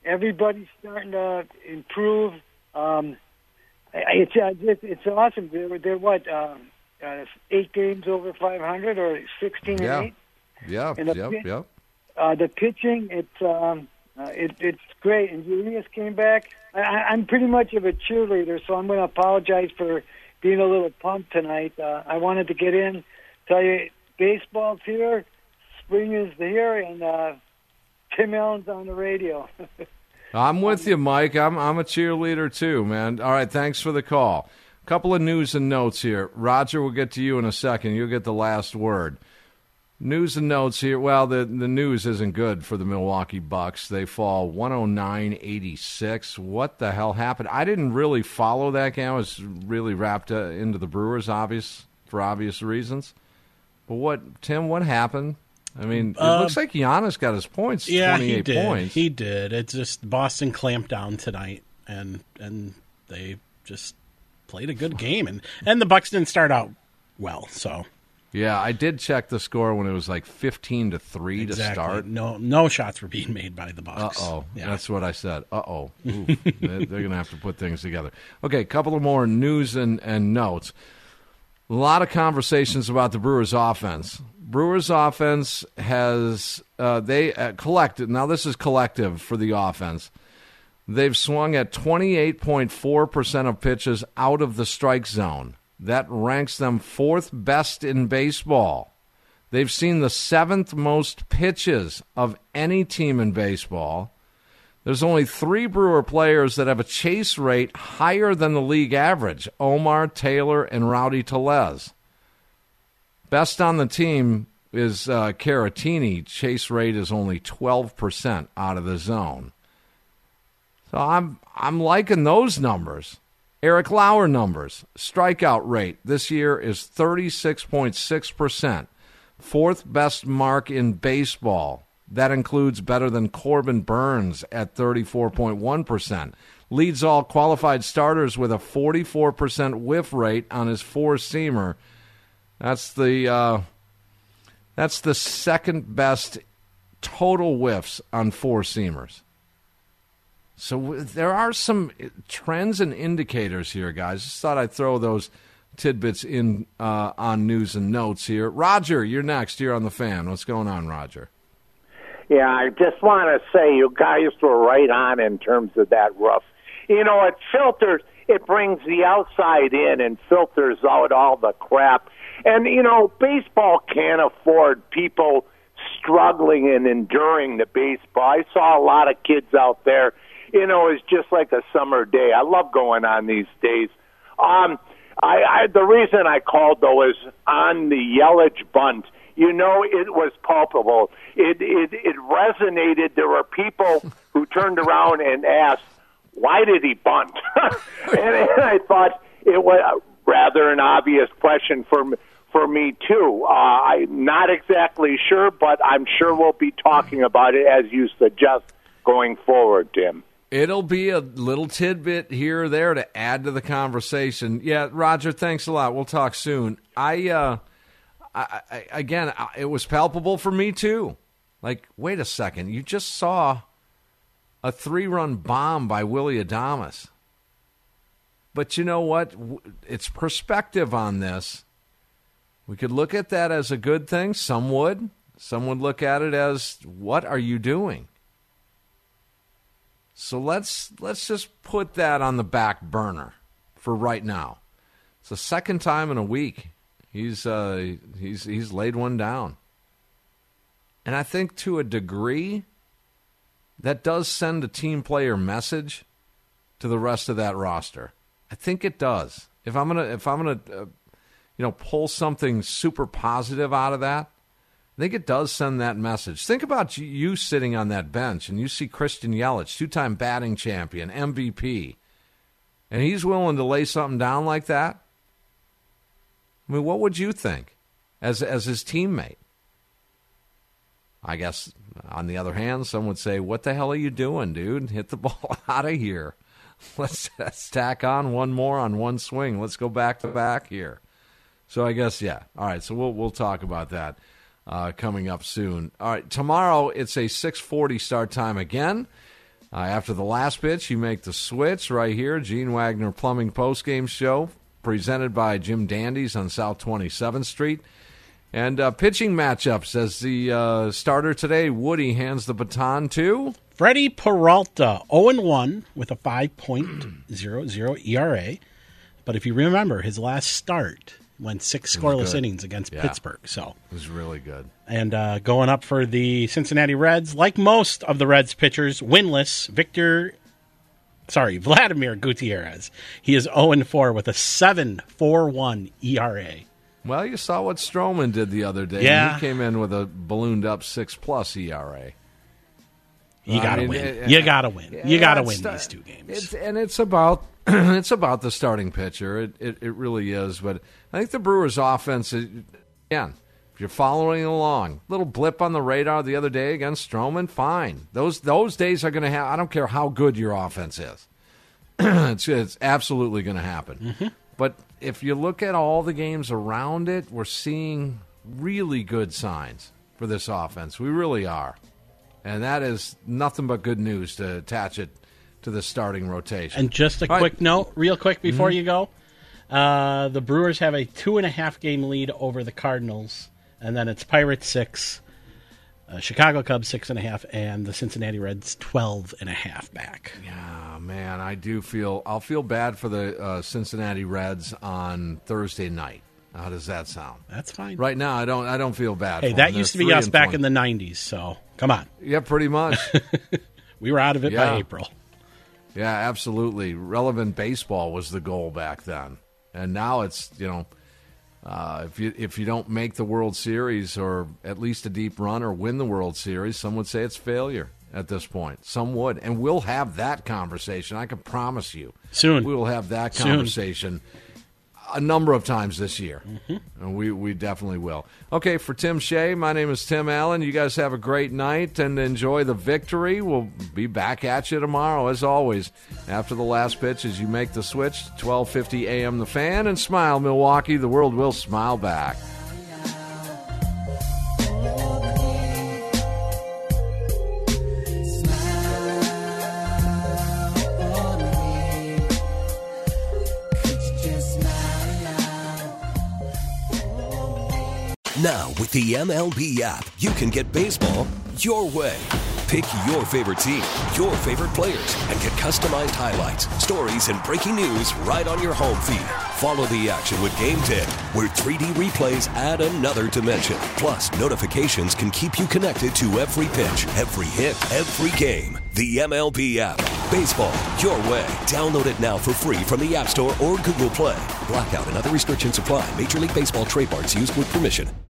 everybody's starting to improve. Um, it's, uh, it's it's awesome. They're, they're what, uh, uh, eight games over five hundred or sixteen Yeah. and eight? Yeah, And the yep, pit- yep. Uh, the pitching, it's um, uh, it, it's great. And Urias came back. I, I'm pretty much of a cheerleader, so I'm going to apologize for being a little pumped tonight. Uh, I wanted to get in, tell you, baseball's here, spring is here, and uh, Tim Allen's on the radio. I'm with you, Mike. I'm I'm a cheerleader too, man. All right, thanks for the call. Couple of news and notes here. Roger, we'll get to you in a second. You'll get the last word. News and notes here. Well, the, the news isn't good for the Milwaukee Bucks. They fall one oh nine eighty-six. What the hell happened? I didn't really follow that game. I was really wrapped uh, into the Brewers, obvious for obvious reasons. But what, Tim, what happened? I mean, it Uh, looks like Giannis got his points, Yeah, twenty-eight he did. points. He did. It's just Boston clamped down tonight, and and they just played a good game, and and the Bucks didn't start out well, so. Yeah, I did check the score when it was like fifteen to three Exactly. to start. No, no shots were being made by the Bucks. Uh oh, Yeah. that's what I said. Uh oh, they're, they're going to have to put things together. Okay, a couple of more news and, and notes. A lot of conversations about the Brewers' offense. Brewers' offense has uh, they uh, collected. Now this is collective for the offense. They've swung at twenty-eight point four percent of pitches out of the strike zone. That ranks them fourth best in baseball. They've seen the seventh most pitches of any team in baseball. There's only three Brewer players that have a chase rate higher than the league average, Omar, Taylor, and Rowdy Tellez. Best on the team is uh, Caratini. Chase rate is only twelve percent out of the zone. So I'm I'm liking those numbers. Eric Lauer numbers. Strikeout rate this year is thirty-six point six percent. Fourth best mark in baseball. That includes better than Corbin Burns at thirty-four point one percent. Leads all qualified starters with a forty-four percent whiff rate on his four-seamer. That's the uh, that's the second best total whiffs on four-seamers. So there are some trends and indicators here, guys. Just thought I'd throw those tidbits in uh, on news and notes here. Roger, you're next. You're on the Fan. What's going on, Roger? Yeah, I just want to say you guys were right on in terms of that roof. You know, it filters, it brings the outside in and filters out all the crap. And, you know, baseball can't afford people struggling and enduring the baseball. I saw a lot of kids out there. You know, it's just like a summer day. I love going on these days. Um, I, I the reason I called, though, is on the Yelich bunt. You know, it was palpable. It, it, it resonated. There were people who turned around and asked, why did he bunt? and, and I thought it was rather an obvious question for me, for me too. Uh, I'm not exactly sure, but I'm sure we'll be talking about it as you suggest going forward, Tim. It'll be a little tidbit here or there to add to the conversation. Yeah, Roger, thanks a lot. We'll talk soon. I, uh, I, I again, I, it was palpable for me too. Like, wait a second, you just saw a three-run bomb by Willy Adames. But you know what? It's perspective on this. We could look at that as a good thing. Some would. Some would look at it as, what are you doing? So let's let's just put that on the back burner for right now. It's the second time in a week he's uh, he's he's laid one down, and I think to a degree that does send a team player message to the rest of that roster. I think it does. If I'm gonna if I'm gonna uh, you know pull something super positive out of that, I think it does send that message. Think about you, you sitting on that bench, and you see Christian Yelich, two-time batting champion, M V P, and he's willing to lay something down like that. I mean, what would you think as as his teammate? I guess, on the other hand, some would say, what the hell are you doing, dude? Hit the ball out of here. Let's, let's tack on one more on one swing. Let's go back to back here. So I guess, yeah. All right, so we'll we'll talk about that. Uh, coming up soon. All right, tomorrow it's a six forty start time again. Uh, after the last pitch, you make the switch right here. Gene Wagner Plumbing Postgame Show, presented by Jim Dandies on South twenty-seventh Street. And uh, pitching matchups as the uh, starter today, Woody hands the baton to Freddie Peralta, oh and one with a five point oh oh E R A. But if you remember, his last start went six scoreless innings against yeah. Pittsburgh. So it was really good. And uh, going up for the Cincinnati Reds, like most of the Reds pitchers, winless, Victor, sorry, Vladimir Gutierrez. He is oh and four with a seven point four one E R A. Well, you saw what Stroman did the other day. Yeah. He came in with a ballooned up six-plus E R A. You got to I mean, win. It, you got to win. Yeah, you got to win uh, these two games. It's, and it's about it's about the starting pitcher. It, it it really is. But I think the Brewers' offense, again, if you're following along, little blip on the radar the other day against Stroman, fine. Those those days are going to have. I don't care how good your offense is. it's, it's absolutely going to happen. Mm-hmm. But if you look at all the games around it, we're seeing really good signs for this offense. We really are. And that is nothing but good news to attach it to the starting rotation. And just a all quick right. note, real quick before Mm-hmm. you go. Uh, the Brewers have a two and a half game lead over the Cardinals. And then it's Pirates six, uh, Chicago Cubs six and a half, and the Cincinnati Reds twelve and a half back. Yeah, man, I do feel I'll feel bad for the uh, Cincinnati Reds on Thursday night. How does that sound? That's fine. Right now, I don't. I don't feel bad. Hey, for that them. used to They're be three us and back twenty. in the nineties, so come on. Yeah, pretty much. We were out of it Yeah. by April. Yeah, absolutely. Relevant baseball was the goal back then, and now it's you know, uh, if you if you don't make the World Series or at least a deep run or win the World Series, some would say it's failure at this point. Some would, and we'll have that conversation. I can promise you, soon we will have that Soon. conversation a number of times this year, mm-hmm. and we we definitely will. Okay, for Tim Shea, my name is Tim Allen. You guys have a great night and enjoy the victory. We'll be back at you tomorrow, as always, after the last pitch as you make the switch to twelve fifty a.m. The Fan. And smile, Milwaukee. The world will smile back. Now, with the M L B app, you can get baseball your way. Pick your favorite team, your favorite players, and get customized highlights, stories, and breaking news right on your home feed. Follow the action with Game Day, where three D replays add another dimension. Plus, notifications can keep you connected to every pitch, every hit, every game. The M L B app. Baseball your way. Download it now for free from the App Store or Google Play. Blackout and other restrictions apply. Major League Baseball trademarks used with permission.